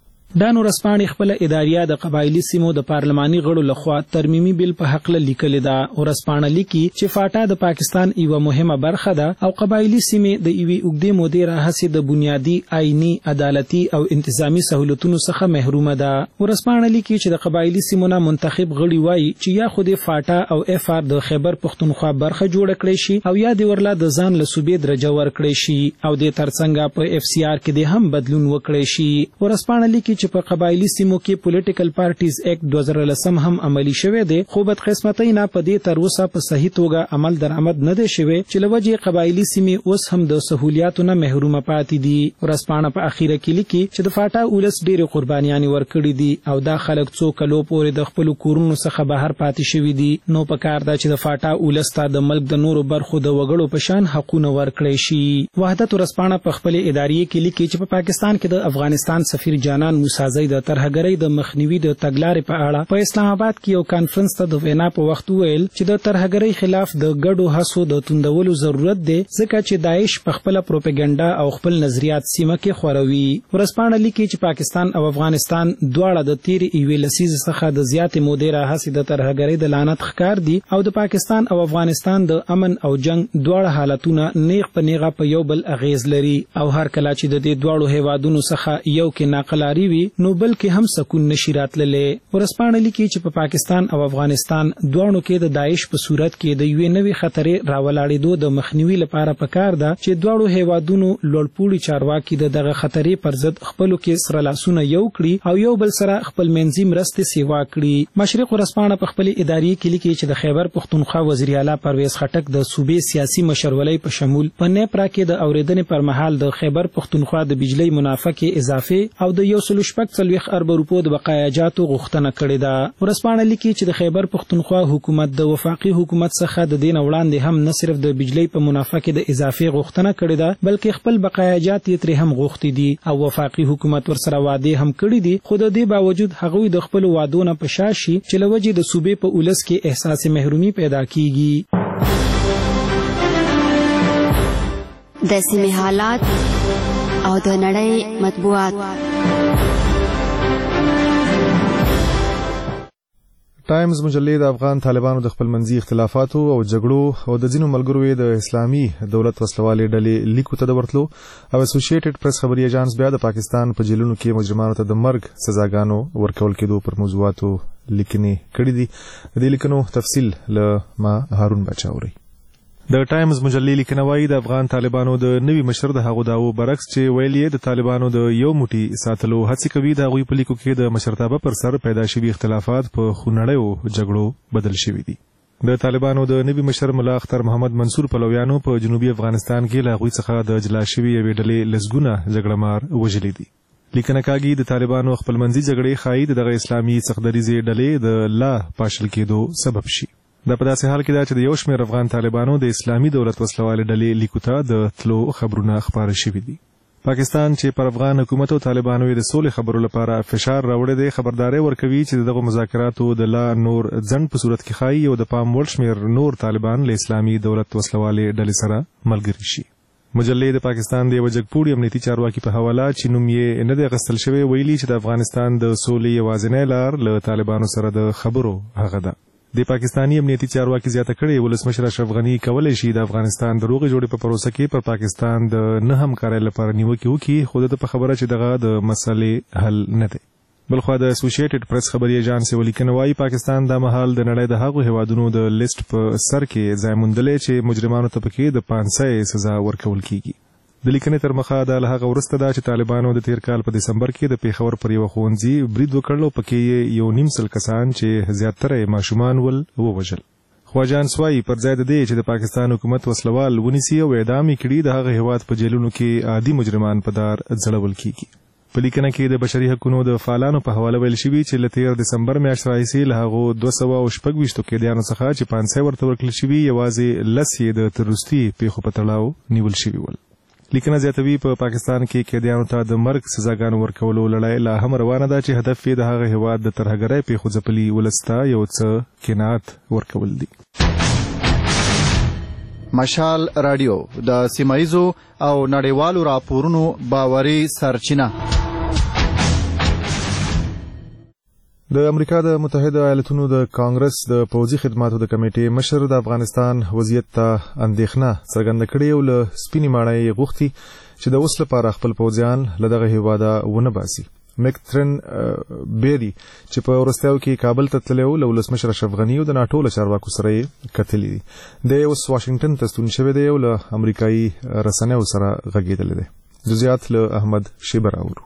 دا نورسپانې خپل اداریه د قبایلی سیمو د پارلماني غړو لخوا ترمیمي بیل په حق له لیکل ده. ورسپانه لیکي چې فاټا د پاکستان یو مهمه برخه ده او قبایلی سیمې د یوې اوږدې مودې راهیسې د بنیادی آئینی عدالتي او انتظامی سہولتونو څخه محرومه ده. ورسپانه لیکي چې د قبایلی سیمو نه منتخب غړي وایي چې یا خو د فاټا او اف ار د خیبر پختونخوا برخه جوړ کړي شي او یا د ورلا د ځان له صوبې درجه ورکړي شي او د ترڅنګ په اف سی آر کې د هم بدلون وکړي شي. ورسپانه لیکي چې په قبایلی سیمو کې پولیټیکل پارټیز ایکټ 2010 هم عملی شوه دی خو بد قسمتۍ نه په دې تر اوسه په صحیح توګه عمل درآمد نه دی شوی چې لوجه قبایلی سیمې اوس هم د سہولیاتو نه محروم پاتې دي. ورسپانه په اخیره کې لیکي چې د فاټا اولس ډېر قربانیان ورکړي دي او دا خلک څو کلو پورې د خپل کورونو څخه بهر پاتې شوي دي. نو په کار دا چې د فاټا اولس ته د ملک د نورو برخو د وګړو په شان حقونه ورکړي شي. وحدت ورسپانه په خپل ادارې کې لیکي چې په پاکستان کې د افغانستان سفیر جانان موسازی د ترهګرۍ د مخنیوي د تګلارې په اړه په اسلام آباد کې یو کانفرنس ته د وینا په وخت ویل چې د ترهګرۍ خلاف د ګډو هڅو د توندولو ضرورت دی ځکه چې داعش په خپل پروپاګاندا او خپل نظریات سیمه کې خوروي. ورسپانه لیکي چې پاکستان او افغانستان دواړه د تیر یوې لسیزې څخه د زیاتې مودې راهیسې د ترهګرۍ د لعنت ښکار دي او د پاکستان او افغانستان د امن او جنگ دواړه حالتونه نیغ په نیغه په یو بل اغیز لري او هر کله چې د دې دواړو هیوادونو څخه یو کې ناقلاري وي نو بلکې هم سکون نشي راتللی. ورسپانه لیکي چې په پاکستان او افغانستان دواړو کې د داعش په صورت کې د یوې نوې خطرې راولاړېدو د مخنیوي لپاره پکار ده چې دواړو هیوادونو لوړپوړي چارواکي دغه خطرې پر ضد خپلو کې سره لاسونه یو کړي او یو بل سره خپل منځي مرستې سیوا کړي. مشرق ورسپانه په خپل ادارې کې لیکي چې د خیبر پختونخوا وزیر اعلی پرویز خټک د صوبې سیاسي مشرولۍ په شمول په نیپرا کې د اوریدنې پر مهال د خیبر پختونخوا د بجلی منافع کې اضافه او د 140 ارب روپو د بقایاجاتو غوښتنه کړې ده. ورسپانه لیکي چې د خیبر پختونخوا حکومت د وفاقي حکومت څخه د دین وړاندې هم نه صرف د بجلی په منافع کې د اضافه غوښتنه کړې ده بلکې خپل بقایاجات یې ترې هم غوښتي دي او وفاقي حکومت ورسره وعده هم کړې دي خو د دې باوجود هغوی د خپل وعدو نه پشاشي چې لوجه د صوبې په اولس کې احساس محرومي پیدا کیږي. د سیمې حالات او د نړۍ مطبوعات. ټایمز مجلې د افغان طالبانو د خپلمنځي اختلافاتو او جګړو او د ځینو ملګرو د اسلامي دولت وسلوالې ډلې لیکو ته د ورتلو او اسوسییټډ پریس خبري ایجانس بیا د پاکستان په جیلونو کې مجرمانو ته د مرګ سزاګانو ورکول کېدو پر موضوعاتو لیکنې کړې دي. د دې لیکنو تفصیل له ما هارون بچاوري. د ټایمز مجلې لیکنه وايي د افغان طالبانو د نوي مشر د هغو دعوو برعکس چې ویل یې د طالبانو د یو موټي ساتلو هڅې کوي د هغوی په لیکو کې د مشرتابه پر سر پیدا شوي اختلافات په خونړیو جګړو بدل شوي دي. د طالبانو د نوي مشر ملا اختر محمد منصور پلویانو په جنوبي افغانستان کې له هغوی څخه د جلا شوي یوې ډلې لسګونه جګړهمار وژلي دي. لیکنه کاږي د طالبانو خپلمنځي جګړې ښایي دغه اسلامي سختدریزې ډلې د لا پاشل کېدو سبب شي. دا په داسې حال کې ده چې د یو شمېر افغان طالبانو د اسلامي دولت وسلوالې ډلې لیکو ته د تلو خبرونه خپاره شوي دي. پاکستان چې پر افغان حکومت او طالبانو د سولې خبرو لپاره فشار راوړی دی خبرداری ورکوي چې دغه مذاکراتو د لا نور ځنډ په صورت کې ښایي او د پام وړ شمېر نور طالبان له اسلامي دولت وسلوالې ډلې سره ملګري شي. مجلې د پاکستان د یو جګپوړي امنیتي چارواکي په حواله چې نوم یې نه دی اخیستل شوی ویلي چې د افغانستان د سولې یوازینی لار له طالبانو سره د خبرو هغه ده. د پاکستانی امنیتي چارواکي زیاته کړې ولسمشر اشرف غني کولی شي د افغانستان د روغې جوړې په پروسه کې پر پاکستان د نه همکارۍ لپاره نیوکې وکړي خو د په خبره چې دغه د مسلې حل نه دی. بلخوا د اسوسییټډ پریس خبري ایجانس یو لیکنه وايي پاکستان د مهال د نړۍ د هغو هیوادونو د لیست په سر کې ځای موندلی چې مجرمانو ته پکې د 500 سزا ورکول کیږي. د لیکنې تر مخه د له هغه وروسته ده چې طالبانو د تیر کال په دسمبر کې د پیښور پر یو ښوونځي برید وکړ او پکې یو نیم سل کسان چې زیاتره ماشومان ول ووژل. خو اجانس وايي پر ځای د دې چې د پاکستان حکومت وسلوال ونیسي او اعدام یې کړي د هغه هیواد په جیلونو کې عادي مجرمان په دار ځړول کیږي. په لیکنه کې د بشري حقوقو د فعالانو په حواله ویل شوي چې له تیر دسمبر میاشتې راهیسې له هغو 226 قیدیانو څخه چې 500 ورته ورکړل شوي یوازې 10 یې د تروریستي پیښو په تړاو نیول شوي ول. لیکنه زیاتوي په پاکستان کې قیدیانو ته د مرګ سزاګانو ورکولو لړۍ لا هم روانه ده چې هدف یې د هغه هیواد د ترهګرۍ پیښو ځپلي ولس ته یو څه قناعت ورکول دي. مشال رادیو د سیمایزو او نړیوالو راپورونو باوري سرچینه. د امریکا د متحده ایالاتونو د کانګرس د پوځي خدماتو د کمیټې مشر د افغانستان وضعیت ته اندېښنه څرګنده کړې او له سپینې ماڼۍ غوښتي چې د اوس لپاره خپل پوځیان له دغه هیواده ونه باسي. میکترن بیری چې په وروستیو کې کابل ته تللی و له ولسمشر اشرف غني او د ناټو له چارواکو سره یې کتلي دي. دی اوس واشنګټن ته ستون شوی دی او له امریکایي رسنیو سره غږېدلی دی. جزئیات له احمد شیبه راوړو.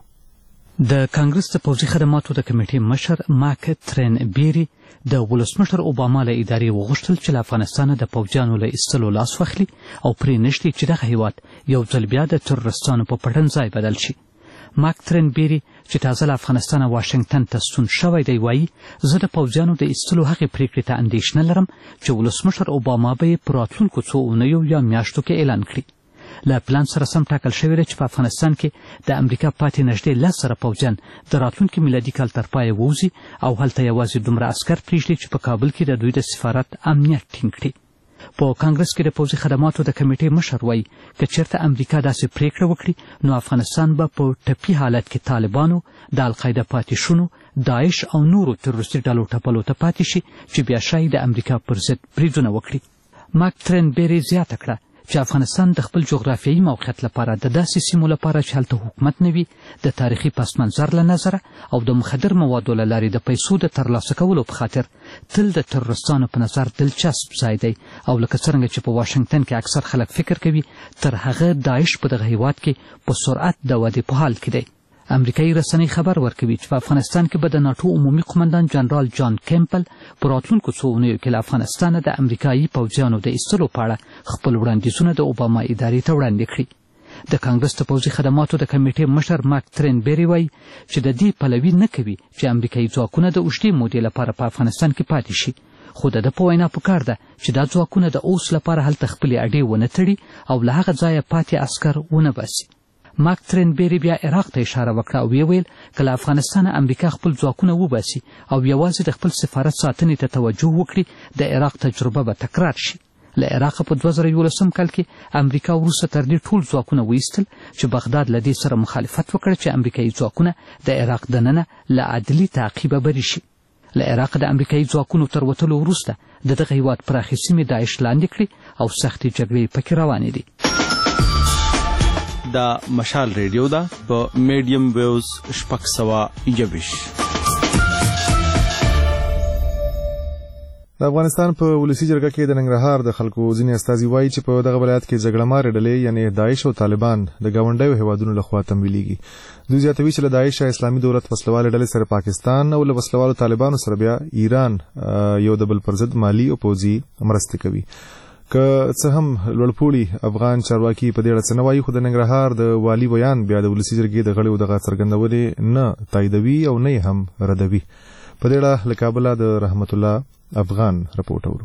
د کانګرس د پوځي خدماتو د کمیټې مشر ماکترن بیری د ولسمشر اوباما له ادارې وغوښتل چې له افغانستانه د پوځیانو له ایستلو لاس واخلي او پرې نږدې چې دغه هیواد یو ځل بیا د ترورستانو په پټن ځای بدل شي. ماکترن بیری چې تازه له افغانستانه واشنګټن ته ستون شوی دی وایي زه د پوځیانو د ایستلو هغې پریکړې ته اندېښنه لرم چې ولسمشر اوباما به یې په راتلونکو څو اونیو یا میاشتو کې اعلان کړي. له پلان سره سم ټاکل شوی دی چې په افغانستان کې د امریکا پاتې نږدې 10 زره پوځیان د راتلونکي میلادي کال تر پایه ووځي او هلته یوازې دومره عسکر پرېږدي چې په کابل کې د دوی د سفارت امنیت ټینګ کړي. په کانګرس کې د پوځي خدماتو د کمیټې مشر وایي که چېرته امریکا داسې پریکړه وکړي نو افغانستان به په ټپي حالت کې طالبانو د القاعده پاتې شونو داعش او نورو تروریستي ډلو ټپلو ته پاتې شي چې بیا شاید د امریکا پر ضد بریدونه وکړي. ماکترن بیری زیاته کړه چې افغانستان د خپل جغرافیایي موقعیت لپاره د داسې سیمو لپاره چې هلته حکومت نه وي د تاریخي پس منظر له نظره او د مخدر موادو له لارې د پیسو د ترلاسه کولو په خاطر تل د ترورستانو په نظر دلچسپ ځای دی او لکه څرنګه چې په واشنګټن کې اکثر خلک فکر کوي تر هغه داعش په دغه هیواد کې په سرعت د ودې په حال کې دی. امریکایي رسنۍ خبر ورکوي چې په افغانستان کې به د ناټو عمومي قمندان جنرال جان کیمپل په راتلونکو څو اونیو کې له افغانستانه د امریکایي پوځیانو د ایستلو په اړه خپل وړاندیزونه د اوباما ادارې ته وړاندې کړي. د کانګرس د پوځي خدماتو د کمیټې مشر ماکترن بیری وایي چې د دې پلوي نه کوي چې امریکایي ځواکونه د اوږدې مودې لپاره په افغانستان کې پاتې شي خو د ده په وینا پکار ده چې دا ځواکونه د اوس لپاره هلته خپلې اډې ونه تړي او له هغه ځایه پاتې عسکر ونه باسي. ماکترن بیری بیا عراق ته اشاره وکړه او ویل که له افغانستانه امریکا خپل ځواکونه وباسي او یوازې د خپل سفارت ساتنې ته توجه وکړي د عراق تجربه به تکرار شي. له عراق په 2011 کال کې امریکا وروسته تر دې ټول ځواکونه وایستل چې بغداد له دې سره مخالفت وکړ چې امریکایي ځواکونه د عراق دننه له عدلي تعقیبه بری شي. له عراق د امریکایي ځواکونو تر وتلو وروسته دغه هیواد پراخې سیمې داعش لاندې کړي او سختې جګړې پکې روانې دي. دا مشال ریډیو ده په میډیم ویوز 621. د افغانستان په ولسی جرګه کې د ننګرهار د خلکو ځینې استازي وایي چې په دغه ولایت کې جګړهمارې ډلې یعنی داعش او طالبان د ګاونډیو هیوادونو لخوا تمویلېږي. دوی زیاتوي چې له داعش اسلامي دولت وسلوالې ډلې سره پاکستان او له وسلوالو طالبانو سره بیا ایران یو د بل پر ضد مالی او پوځي مرستې کوي. که څه هم لوړپوړي افغان چارواکي په دې اړه څه نه وایي، خو د ننګرهار د والي بیان بیا د ولسی جرګې د غړیو دغه څرګندونې نه تاییدوي او نه هم ردوي. په دې اړه له کابله د رحمت الله افغان رپورټ اورو.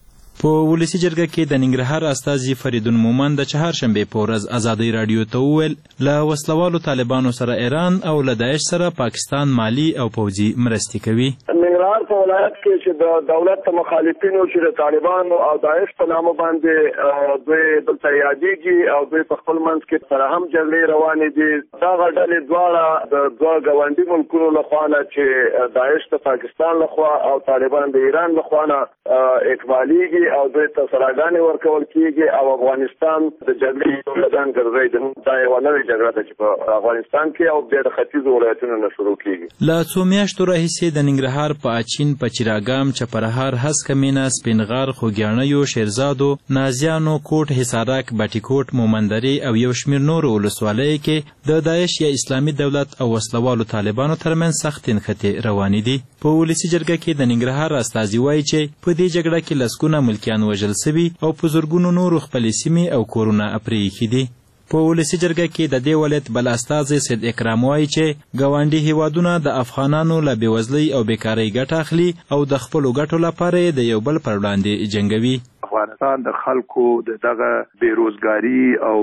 په ولسی جرګه کې د ننګرهار استازي فریدون مومن د چهارشنبه په ورځ ازادي رادیو ته وویل له وسلوالو طالبانو سره ایران او له داعش سره پاکستان مالی او پوځي مرستې کوي. ننګرهار په ولایت کې چې د دولت مخالفینو چې د طالبانو او داعش په نامه باندې دوی دلته یادېږي او دوی په خپل منځ کې سره هم جګړې روانې دي. دغه ډلې دواړه د دوه ګاونډي ملکونو لخوا نه چې داعش د پاکستان لخوا او طالبان د ایران لخوا نه اقبالېږي او دوی ته سراګانې ورکول کېږي او افغانستان د جګړې میدان ګرځي. دا یوه نوې جګړه ده چې په افغانستان کې او بیا د ختیځو ولایتونو نه شروع کېږي. له څو میاشتو راهیسې د ننګرهار په اچین، پچیراګام، چپرهار، هسکمینه، سپینغار، خوږیاڼیو، شیرزادو، نازیانو، کوټ، حصارک، بټیکوټ، مومندرې او یو شمېر نورو ولسوالیو کې د داعش یا اسلامي دولت او وسلوالو طالبانو ترمنځ سختې نښتې روانې دي. په ولسي جرګه کې د ننګرهار استازي وایي چې په دې جګړه کې لسګونه ملکیان وژل سوي او په زرګونو نورو خپلې سیمې او کورونه پرې ایښي دي. په ولسي جرګه کې د دې ولایت بل استازی سید اکرام وایي چې ګاونډي هیوادونه د افغانانو له بېوزلۍ او بیکارۍ ګټه اخلي او د خپلو ګټو لپاره د یو بل پر وړاندې جنګوي. افغانستان د خلکو دغه بیروزګاری او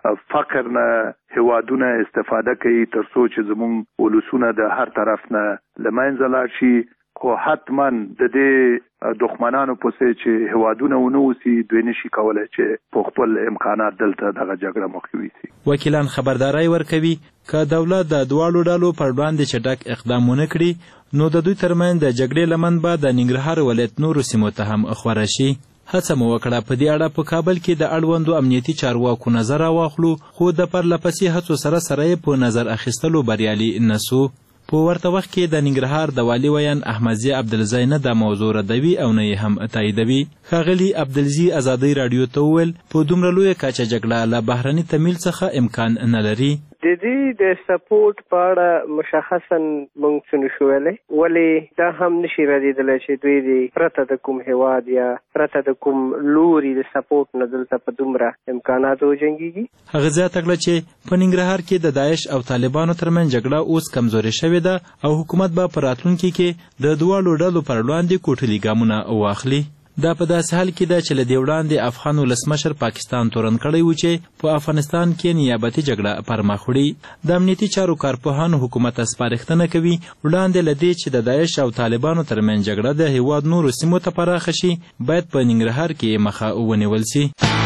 فقر نه هیوادونه استفاده کوي ترڅو چې زموږ ولسونه د هر طرف نه له منځه لاړ شي. خو حتما د دې دښمنانو په څیر چې هیوادونه ونه اوسي دوی نشي کولی چې په خپل امکانات دلته دغه جګړه مخنیوي شي. وکیلان خبرداری ورکوي که دولت د دواړو ډلو پر وړاندې چټک اقدام ونه کړي نو د دوی ترمنځ د جګړې لمن به د ننګرهار ولایت نورو سیمو ته هم خوره شي. هڅه مو وکړه په دې اړه په کابل کې د اړوندو امنیتي چارواکو نظر راواخلو، خو د پرلپسې هڅو سره یې په نظر اخیستلو بریالي نسو. په ورته وخت کې د ننګرهار د والي ویان احمدزي عبدالزی نه د موضوع ردوي او نه یې هم تاییدوي. ښاغلي عبدالزي ازادۍ راډیو ته وویل په دومره لویه کچه جګړه له بهرني تمویل څخه امکان نه لري. د دې د سپورټ په اړه مشخصا موږ څه نشو ویلی، ولې دا هم نشي ردېدلی چې دوی د پرته د کوم هیواد یا پرته د کوم لوري د سپورټ نه دلته په دومره امکاناتو وجنګېږي. هغه زیاته کړه چې په ننګرهار کې د داعش او طالبانو ترمنځ جګړه اوس کمزورې شوې ده او حکومت به په راتلونکي کې د دواړو ډلو پر وړاندې کوټلي ګامونه واخلي. دا په داسې حال کې ده چې له دې وړاندې افغان ولسمشر پاکستان تورن کړی و چې په افغانستان کې نیابتي جګړه پر مخ وړي. د امنیتي چارو کارپوهانو حکومت ته سپارښتنه کوي وړاندې له دې چې د داعش او طالبانو ترمنځ جګړه د هیواد نورو سیمو ته پراخه شي باید په ننګرهار کې مخه ونیول سي.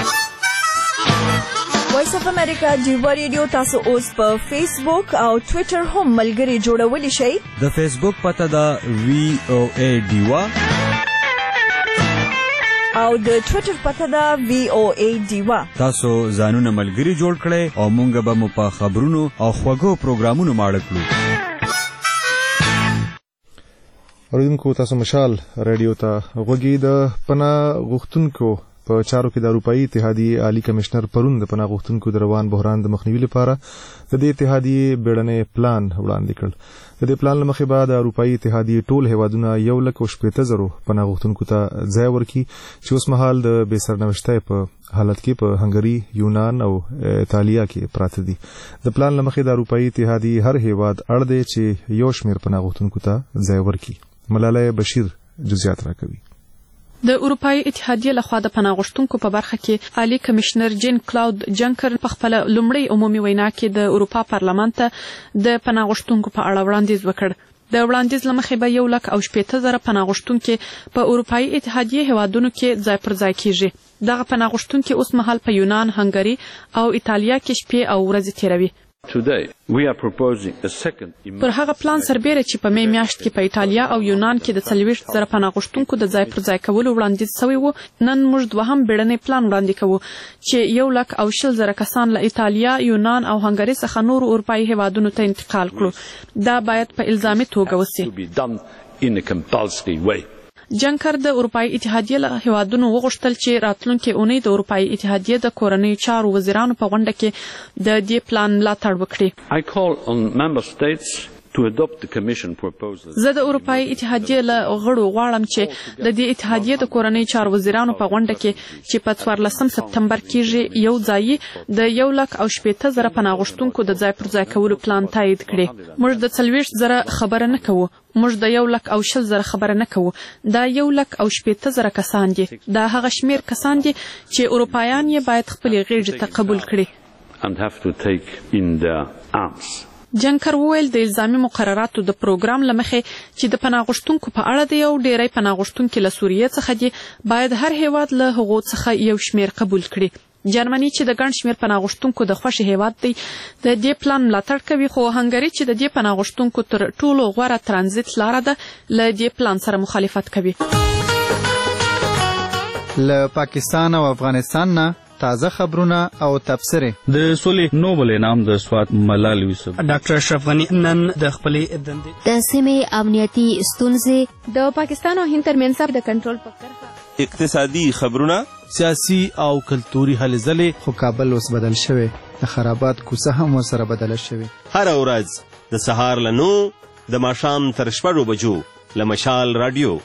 وایس اف امریکا ډیوا ریډیو تاسو اوس په فیسبوک او ټویټر هم ملګري جوړولی شئ. د فیسبوک پته ده VOA ډیوا او د ټویټر پته ده VOA ډیوا. تاسو ځانونه ملګري جوړ کړئ او مونږ به مو په خبرونو او خوږو پروګرامونو ماړه کړو. اوریدونکو تاسو مشال رادیو ته غوږی د پناه غوښتونکو په چارو کې د اروپאי اتحادیې عالی کمشنر پرون د پناه غوښتونکو د روان بحران د مخنیوي لپاره د دې اتحادیې بیړنی پلان وړاندې کړ. د دې پلان له مخې به د اروپאי اتحادیې ټول هیوادونه 1,80,000 پناه غوښتونکو ته ځای ورکړي چې اوس مهال د بې سرنوشتۍ په حالت کې په هنګري، یونان او ایتالیا کې پراته دي. د پلان له مخې د اروپאי اتحادیې هر هیواد اړ دی چې یو شمېر پناه غوښتونکو ته ځای ورکړي. ملاله بشیر جزئیات راکوي. د اروپאי اتحادیې لخوا د پناه غوښتونکو په برخه کې عالی کمشنر جین کلاود جنکر په خپل لومړی عمومي وینا کې د اروپا پارلمان ته د پناه غوښتونکو په اړه وړاندیز وکړ. د وړاندیز له مخې به 1,80,000 پناه غوښتونکي په اروپایي اتحادیې هیوادونو کې ځای پر ځای کیږي. دغه پناه غوښتونکي اوس مهال په یونان، هنګري او ایتالیا کې شپې او ورځې تیروي. پر هغه پلان سربیره چې په می میاشت کې په ایتالیا او یونان کې د 40,000 پناه غوښتونکو د ځای پر ځای کولو وړاندیز شوی و، نن موږ دوهم بیړنی پلان وړاندې کوو چې 1,20,000 کسان له ایتالیا، یونان او هنګري څخه نورو اروپایي هیوادونو ته انتقال کړو. دا باید په الزامي توګه وشي. جنکر د اروپایي اتحادیې له هیوادونو وغوښتل چې راتلونکې اونۍ د اروپایي اتحادیې د کورنیو چارو وزیرانو په غونډه کې د دې پلان ملاتړ وکړي. زه د اروپایي اتحادیې له غړو غواړم چې د دې اتحادیې د کورنیو چارو وزیرانو په غونډه کې چې په 14 سپتمبر کېږي یو ځای د 1,80,000 پناه غوښتونکو د ځای پر ځای کولو پلان تایید کړي. موږ د 40,000 خبره نه کوو، موږ د 1,20,000 خبره نه کوو. دا 1,80,000 کسان دي. دا هغه شمیر کسان دي چې اروپایان یې باید خپلې غېږې ته قبول کړي. جنکر وویل د الزامي مقرراتو د پروګرام له مخې چې د پناه غوښتونکو په اړه د یو ډیری پناه غوښتونکي له سوریې څخه دي، باید هر هیواد له هغو څخه یو شمیر قبول کړي. جرمني چې د ګڼ شمیر پناه غوښتونکو د خوښې هیواد دی د دې پلان ملاتړ کوي، خو هنګري چې د دې پناه غوښتونکو تر ټولو غوره ترانزیت لاره ده له دې پلان سره مخالفت کوي. له پاکستان او افغانستان نه تازه خبرونه او تبصره. د سولې نوبل انعام د سوات ملال یوسف ډاکټر اشرف غنی نن د خپلې دندې د سیمې امنیتي ستونزې، د پاکستان او هند ترمنځ د کنټرول په کرښه، اقتصادي خبرونه، سیاسي او کلتوري هلې ځلې. خو کابل اوس بدل شوی، د خرابات کوڅه هم ورسره بدله شوې. هره ورځ د سهار له 9 د ماښام تر 6 بجو له مشال رادیو.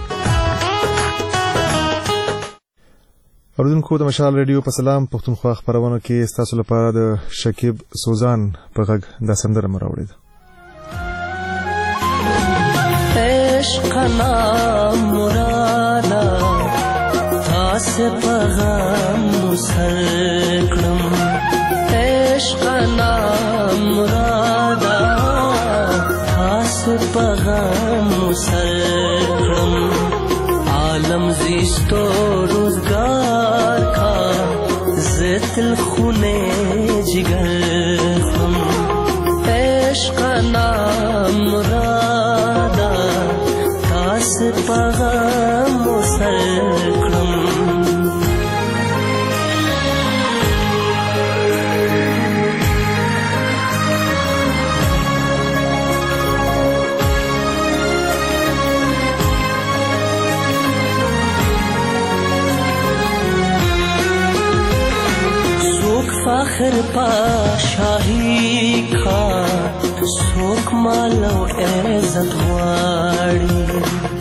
اوریدونکو د مشال رادیو په سلام پښتونخوا خبرونه کې ستاسو لپاره د شکیب سوزان په غږ د سندره مراوړې ده. عشق نام مرادا تاس پیغام مسر کړم، عشق نام مرادا تاس پیغام مسر کړم، عالم زیستو روزگار کا زتل خونے جگر خم، عشق نام مرادا تاس پیغام مسر کړم. فخر پاشاہی کا سوک مالو عزت غواړي،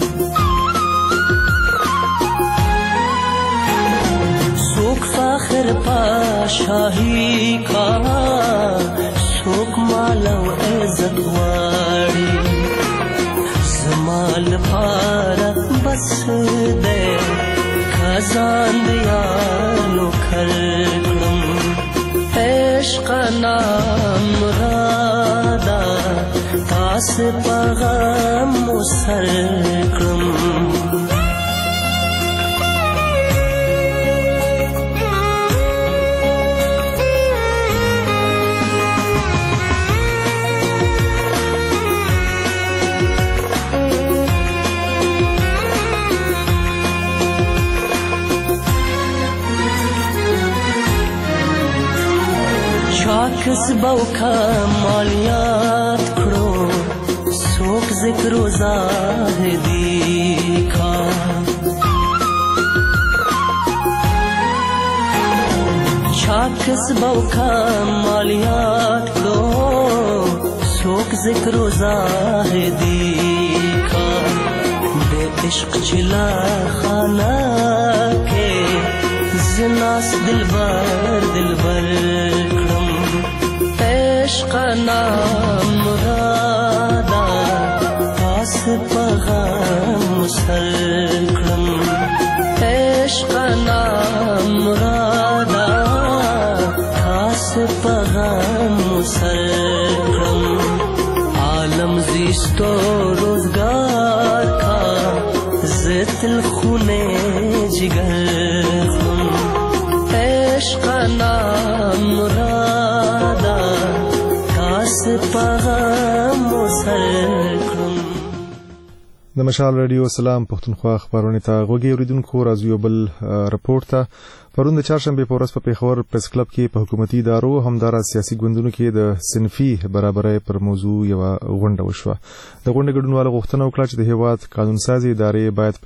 سوک فخر پاشاہی کا سوک مالو عزت غواړي، زمال پارا بس دے خزان دیانو کړم، عشق نام مرادا تاس پیغام مسر کړم. کسبو کا مالیات کړو، څوک ذکر و زاهدی کا، چا کسبو کا مالیات کړو، څوک ذکر و زاهدی کا، بے عشق چلا خانہ کے زناس دلبر دلبر کړم، عشق نام مرادا تاس پیغام مسر کړم، عشق نام مرادا تاس پیغام مسر کړم، عالم زیست تو روزگار کا زتل خونے جگر خون عشق نام مرادا کاس پغم مسر کرم. د مشال رادیو سلام پښتونخوا خبرونه ته غوږی اوریدونکو راځو یو بل راپورټ ته. پرون د چهارشنبه په ورځ په پیښور پریس کلب کې په حکومتي ادارو همدارا سیاسي ګوندونو کې د صنفي برابرۍ پر موضوع یو غونډه وشوه. د غونډې ګډونوالو غوښتنه وکړه چې د هیواد قانون سازي ادارې باید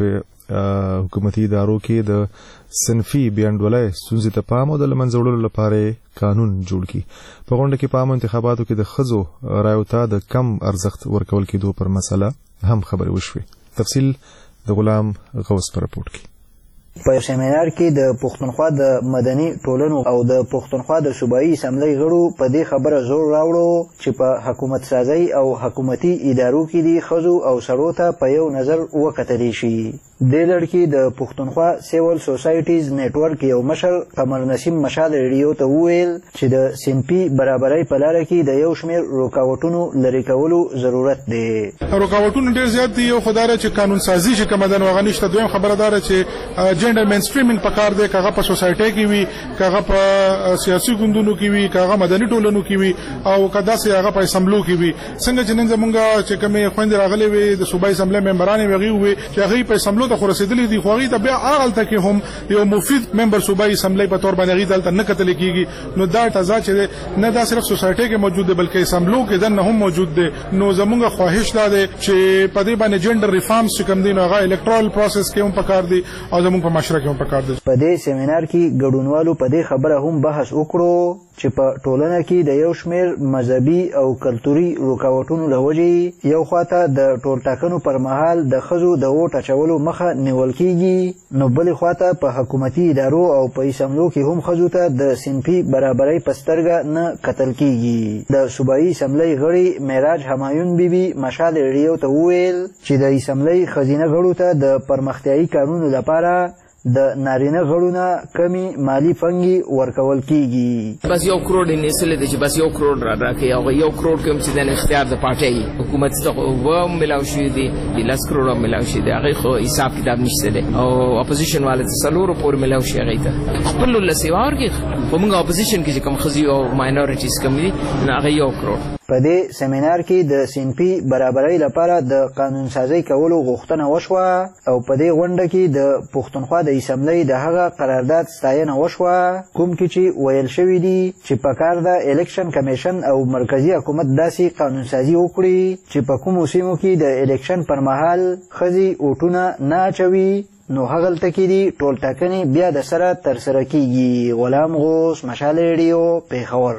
په حکومتي ادارو کې د صنفي بیانډولۍ ستونزې ته پام او د له منځه وړلو لپاره قانون جوړ کړي. په غونډه کې په عامو انتخاباتو کې د ښځو رایو ته د کم ارزښت ورکول کېدو پر مسله هم خبرې وشوې. تفصیل د غلام غوث په راپورټ کې. په سیمینار کې د پښتونخوا د مدني ټولنو او د پښتونخوا د صوبایي اسمبلی غړو په دې خبره زور راوړو چې په حکومت سازی او حکومتي ادارو کې دي ښځو او سړو ته په یو نظر وکتلی شي. دې لړ کې د پښتونخوا سیول سوسایټیز نیټورک یو مشر قمر نسیم مشال ریډیو ته وویل چې د صنفي برابرۍ په لاره کې د یو شمېر رکاوټونو لرې کولو ضرورت دی. رکاوټونه ډېر زیات دي. یو خو دا چې قانون سازي چې کومه ده نو هغه نشته. دویم خبره دا ده چې جنډر مینستریمینګ پکار دی، که هغه په سوسایټۍ کې وي، که هغه په سیاسي ګوندونو کې وي، که هغه مدني ټولنو کې وي او که داسې هغه په اسمبلو کې وي. څنګه چې نن زمونږ چې کومې خویندې راغلې وې د صوبایي اسمبلۍ ممبرانې وې هغې ووې چې هغې په اسمبلو ته خو رسېدلې دي، خو هغې ته بیا هغلته کې هم یو مفید ممبر صوبایي اسمبلۍ په طور باندې هغې ته هلته نه کتلی کېږي. نو دا تضاد چې دی نه دا صرف سوسایټۍ کې موجود دی بلکې اسمبلو کې دننه هم موجود دی. نو زمونږ خواهش دا دی چې په دې باندې جنډر ریفارمز چې کوم دي نو هغه الکټرال پروسس کې هم پکار دي او زمونږ په معاشره کې هم پکار دي. په دې سیمینار کې ګډونوالو په دې خبره هم بحث وکړو چې په ټولنه کې د یو شمېر مذهبي او کلتوري رکاوټونو له وجې یو خواته د ټولټاکنو پر مهال د ښځو د ووټ اچولو مخه نیول کېږي، نو بلې خواته په حکومتي ادارو او په اسمبلو کې هم ښځو ته د صنفي برابرۍ په سترګه نه کتل کېږي. د صوبایي اسمبلۍ غړي معراج همایون بیبي مشال ریډیو ته وویل چې د اسمبلۍ ښځینه غړو ته د پرمختیایي کارونو لپاره د نارینه غړو نه کمی مالی فنګي ورکول کیږي. بس 1 کروڑ یې نیسلی دی چې بس 1 کروڑ راکړي او 1 کروڑ کوم چې د اختیار د پارټۍ حکومت ته و ملاو شوي دي 10 کروڑ ملاو شوي دي هغې خو حساب کتاب نشته دی او اپوزیشن والا ته 4 پورې ملاو شي هغې ته خپل لسې ورکړي. خو موږ اپوزیشن کې چې کوم ښځې او ماینورټیز کوم دي نو هغې 1 کروڑ. په دې سیمینار کې د صنفي برابرۍ لپاره د قانون سازی کولو غوښتنه وشوه او په دې غونډه کې د پښتونخوا د اسمبلۍ د هغه قرارداد ستاینه وشوه کوم کې چې ویل شوي دي چې پکار د الیکشن کمیشن او مرکزی حکومت داسې قانون سازی وکړي چې په کومو سیمو کې د الیکشن پر مهال ښځې ووټونه نه اچوي نو هغلته کې دي ټولټاکنې بیا د سره ترسره کیږي. غلام غوث مشال ریډیو پیښور.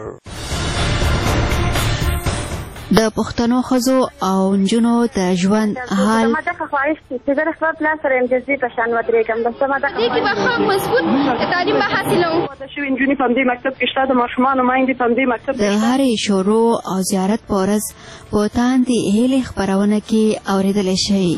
د پښتنو ښځو او نجونو د ژوند حال ما ته خواهش چې د خپل پلان سره امتیازي په شان ودرېږم بس ما ته کې به ښه مضبوط تعلیم به حاصلوم. د شوي نجونې په همدې مکتب کې شته، د ماشومانو میندې په همدې مکتب د هرې شروع او زیارت په ورځ په تاندې هیلې خپرونه کې اورېدلی شئ.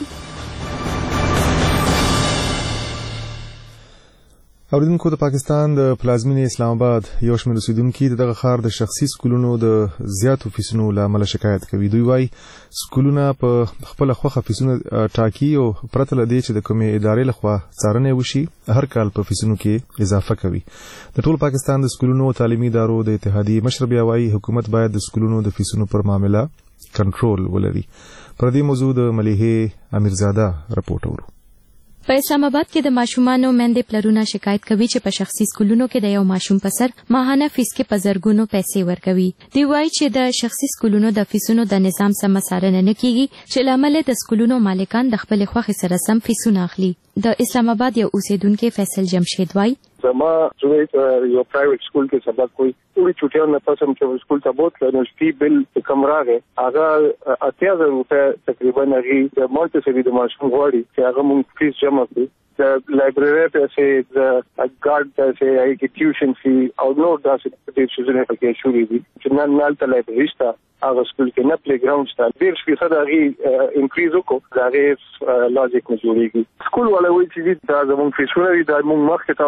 اوریدونکو د پاکستان د پلازمینې اسلام آباد یو شمېر اوسیدونکي دغه ښار د شخصي سکولونو د زیاتو فیسونو له امله شکایت کوي. دوی وایي سکولونه په خپله خوښه فیسونه ټاکي او پرته له دې چې د کومې ادارې لخوا څارنه وشي هر کال په فیسونو کې اضافه کوي. د ټول پاکستان د سکولونو او تعلیمي ادارو د اتحادیې مشر بیا وایي حکومت باید د سکولونو د فیسونو پر معامله کنټرول ولري. پر دې موضوع د ملیحې امیرزاده راپورټ اورو. په اسلام آباد کې د ماشومانو میندې پلرونه شکایت کوي چې په شخصي سکولونو کې د یو ماشوم په سر ماهانه فیس کې په زرګونو پیسې ورکوي. دوی وایي چې د شخصي سکولونو د فیسونو د نظام سم څارنه نه کیږي چې له امله د سکولونو مالکان د خپلې خوښې سره سم فیسونه اخلي. د اسلام آباد یو اوسیدونکي فیصل جمشید وایي زما زوی یو پرایویټ سکول کې سبق کوي ټولې چوټیان نه پس هم چې سکول ته بوتله نو فی بل کم راغی هغه 80,000 روپۍ تقریبا هغې د مونټسري د ماشوم غواړي چې هغه مونږ فیس جمع کړي. د لایبرری پیسې د ګارډ پیسې هغې کې ټیوشن فی او نور داسې ډېر څیزونه پکې شوي دي چې نن هلته لایبرري شته هغه سکول کې نه پلی ګراونډ شته 1.5% هغې انکریز وکړو د هغې لاجیک نه جوړېږي. سکول والا وایي چې دا زموږ فیسونه دي دا مونږ مخکې تاسو ته ویلي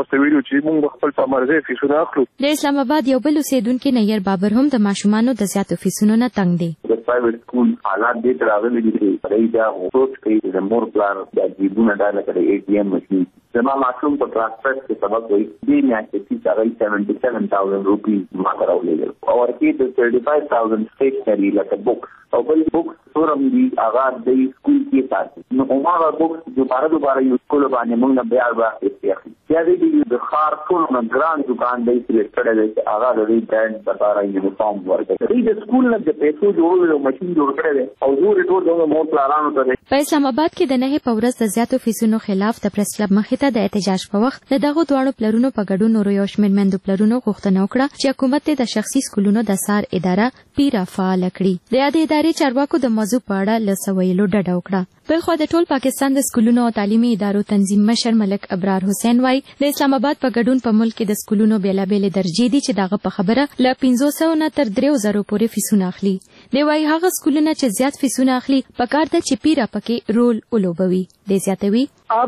چې موږ خپل په مرزه فیسونه اخلو. د اسلام آباد یو بل اوسیدونکو نیر بابر هم د ماشومانو د زیاتو فیسونو نه تنګ دي. د پرایویټ سکول حالات دې تر راغلي دي چې دا سوچ کوي د مور پلان د جیبونه دا لکه اے ټي ایم ماشين زما ماشوم په ټرانسفر کې سبق وایي دې میاشتې چې هغه 77,000 روپۍ ما راولېږل او ورته د 35,000 سټیشنري لکه بوک او بل بوک سورم دی هغه د سکول کې ساتي نو هغه بوک دوباره یو سکول باندې موږ نه بیا راځي بیا دې د خار ټول نه ګران دکان دی چې کړه دې هغه د دې برانډ لپاره یونیفارم ورکړي د سکول نه د پیسو جوړولو ماشين جوړ کړي او زور ټول د مور پلانونو ته. په اسلام آباد کې د نه په ورځ د زیاتو فیسونو خلاف د پریس کلب مخې ته د احتجاج په وخت د دغه دوه پلرونو په ګډون نور یو شمېر میندو پلرونو غوښتنه وکړه چې حکومت د شخصي سکولونو د سار اداره پیرا فعال کړي. د یادې ادارې چارواکو د موضوع په اړه له سویلو ډډه وکړه. بلخو د ټول پاکستان د سکولونو او تعلیمي ادارو تنظیم مشر ملک ابرار حسین وای د اسلام آباد په ګډون په ملک کې د سکولونو بیلابېل درجې دي چې دغه په خبره له 500 نه تر 3,000 پورې فیسونه اخلي. دی وای هغه سکولونه چې زیات فیسونه اخلي په کار ده چې پیرا پکې رول ولوبوي. دی زیاتوي अब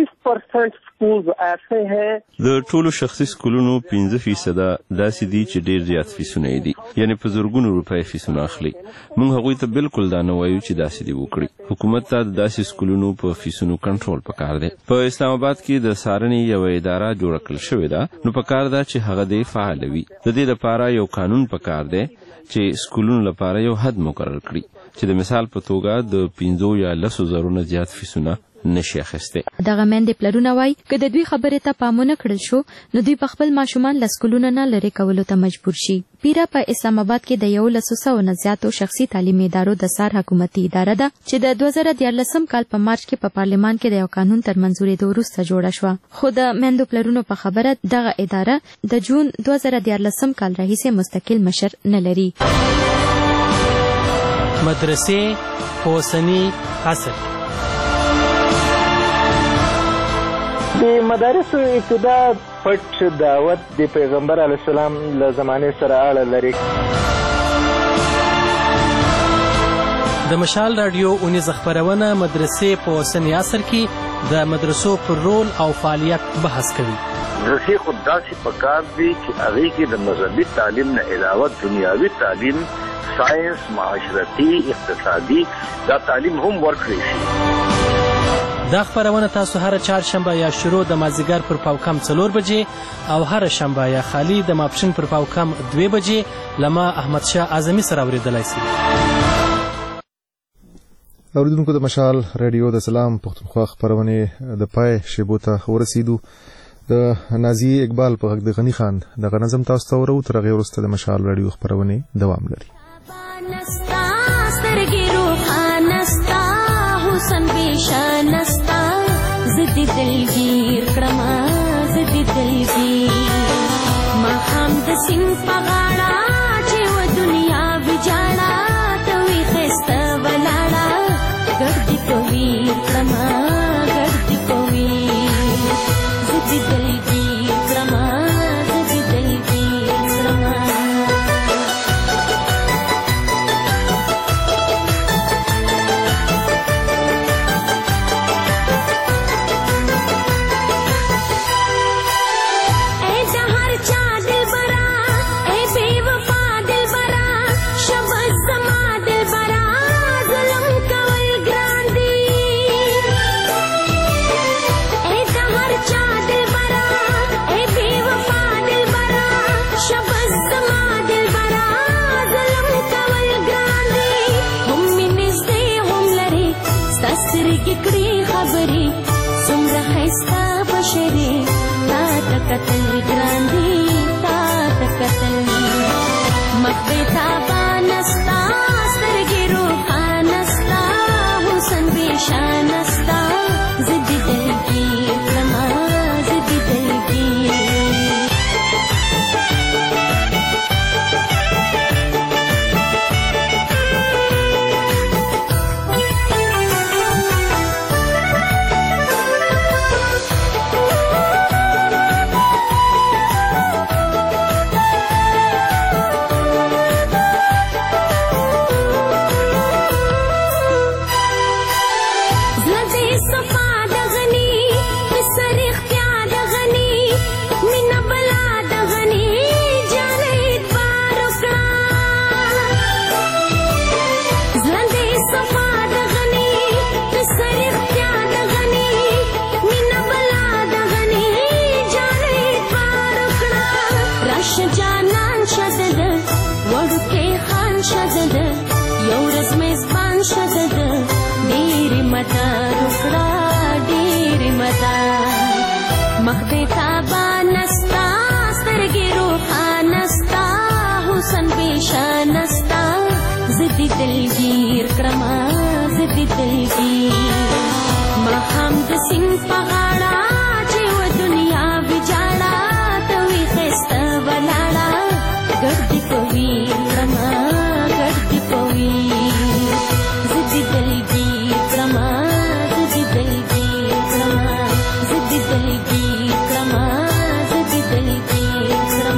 5% स्कूल्स ऐसे हैं د ټولو شخصي سکولونو 5% داسې دي چې ډېر زیات فیسونه دي یعنی په زرګونو روپۍ فیسونه اخلي. موږ هغوی ته بالکل دا نه وایو چې داسې دی وکړي. حکومت ته د داسې سکولونو په فیسونو کنټرول پکار دی. په اسلام آباد کې د څارنې یو اداره جوړه کړل شوې ده نو پکار ده چې هغه دې فعال وي. د دې لپاره یو قانون پکار دی چې سکولونو لپاره یو حد مقرر کړي چې د مثال په توګه د 5 یا 10,000 نه زیات فیسونه نشي اخیسته. دغه مندې پلرونه وای که د دوی خبرې ته پامونه کړل شو نو دوی په خپل ماشومان له سکولونو نه لرې کولو ته مجبور شي. پیرا په اسلام آباد کې د 100 نه زیاتو شخصي تعلیمي ادارو د سار حکومتي اداره ده چې د 2014 کال په مارچ کې په پارلمان کې د یو قانون تر منځورېدو وروسته جوړه شوه. خو د مندو پلرونو په خبره دغه اداره د جون 2014 کال راهیسې مستقل مشر نه لري. مدرسې په اوسني عصر د مدارسو ابتدا پټ دعوت د پیغمبر علیه السلام له زمانې سره اړه لري. د مشال رادیو اونیز خبرونه مدرسې په اوسني عصر کې د مدرسو پر رول او فعالیت بحث کوي. مدرسې خود داسې پکار دي چې هغې کې د مذهبي تعلیم نه علاوه دنیاوي تعلیم ساینس معاشرتي اقتصادي دا تعلیم هم ورکړی شي. دا خبرونه تاسو هر چهارشنبه یا شروع د مازدیګر پر پاوکم 4 بجې او هر شنبه یا خالی د ماپښین پر پاوکم 2 بجې لما احمد شاه اعظمي سره اوریدلای شئ. اوریدونکو د مشال رادیو د سلام پښتونخوا خبرونه د پای شیبو ته ورسیدو. د نازی اقبال په حق د غنی خان د نظم تاسو ته ورو تر غیر واست د مشال رادیو خبرونه دوام لري. نستا زدی دلگیر کرما زدی دلگیر ما هم د سین پغاړه چې و دنیا وجاړه توي خسته ولاړه ګرځي کوي کرما ګرځي کوي زدی دلگیر کرما زدی دلگیر کرما قتل ګراندي تا قتل مخبتا بانستا سترګې روحانستا حسن بشانستا زدي دلګي کما زدي دلګي زړه جانان شدد وړوکی خان شدد یو ورځ میزبان شدد ډېرې مدار وکړه ډېرې مدار مخ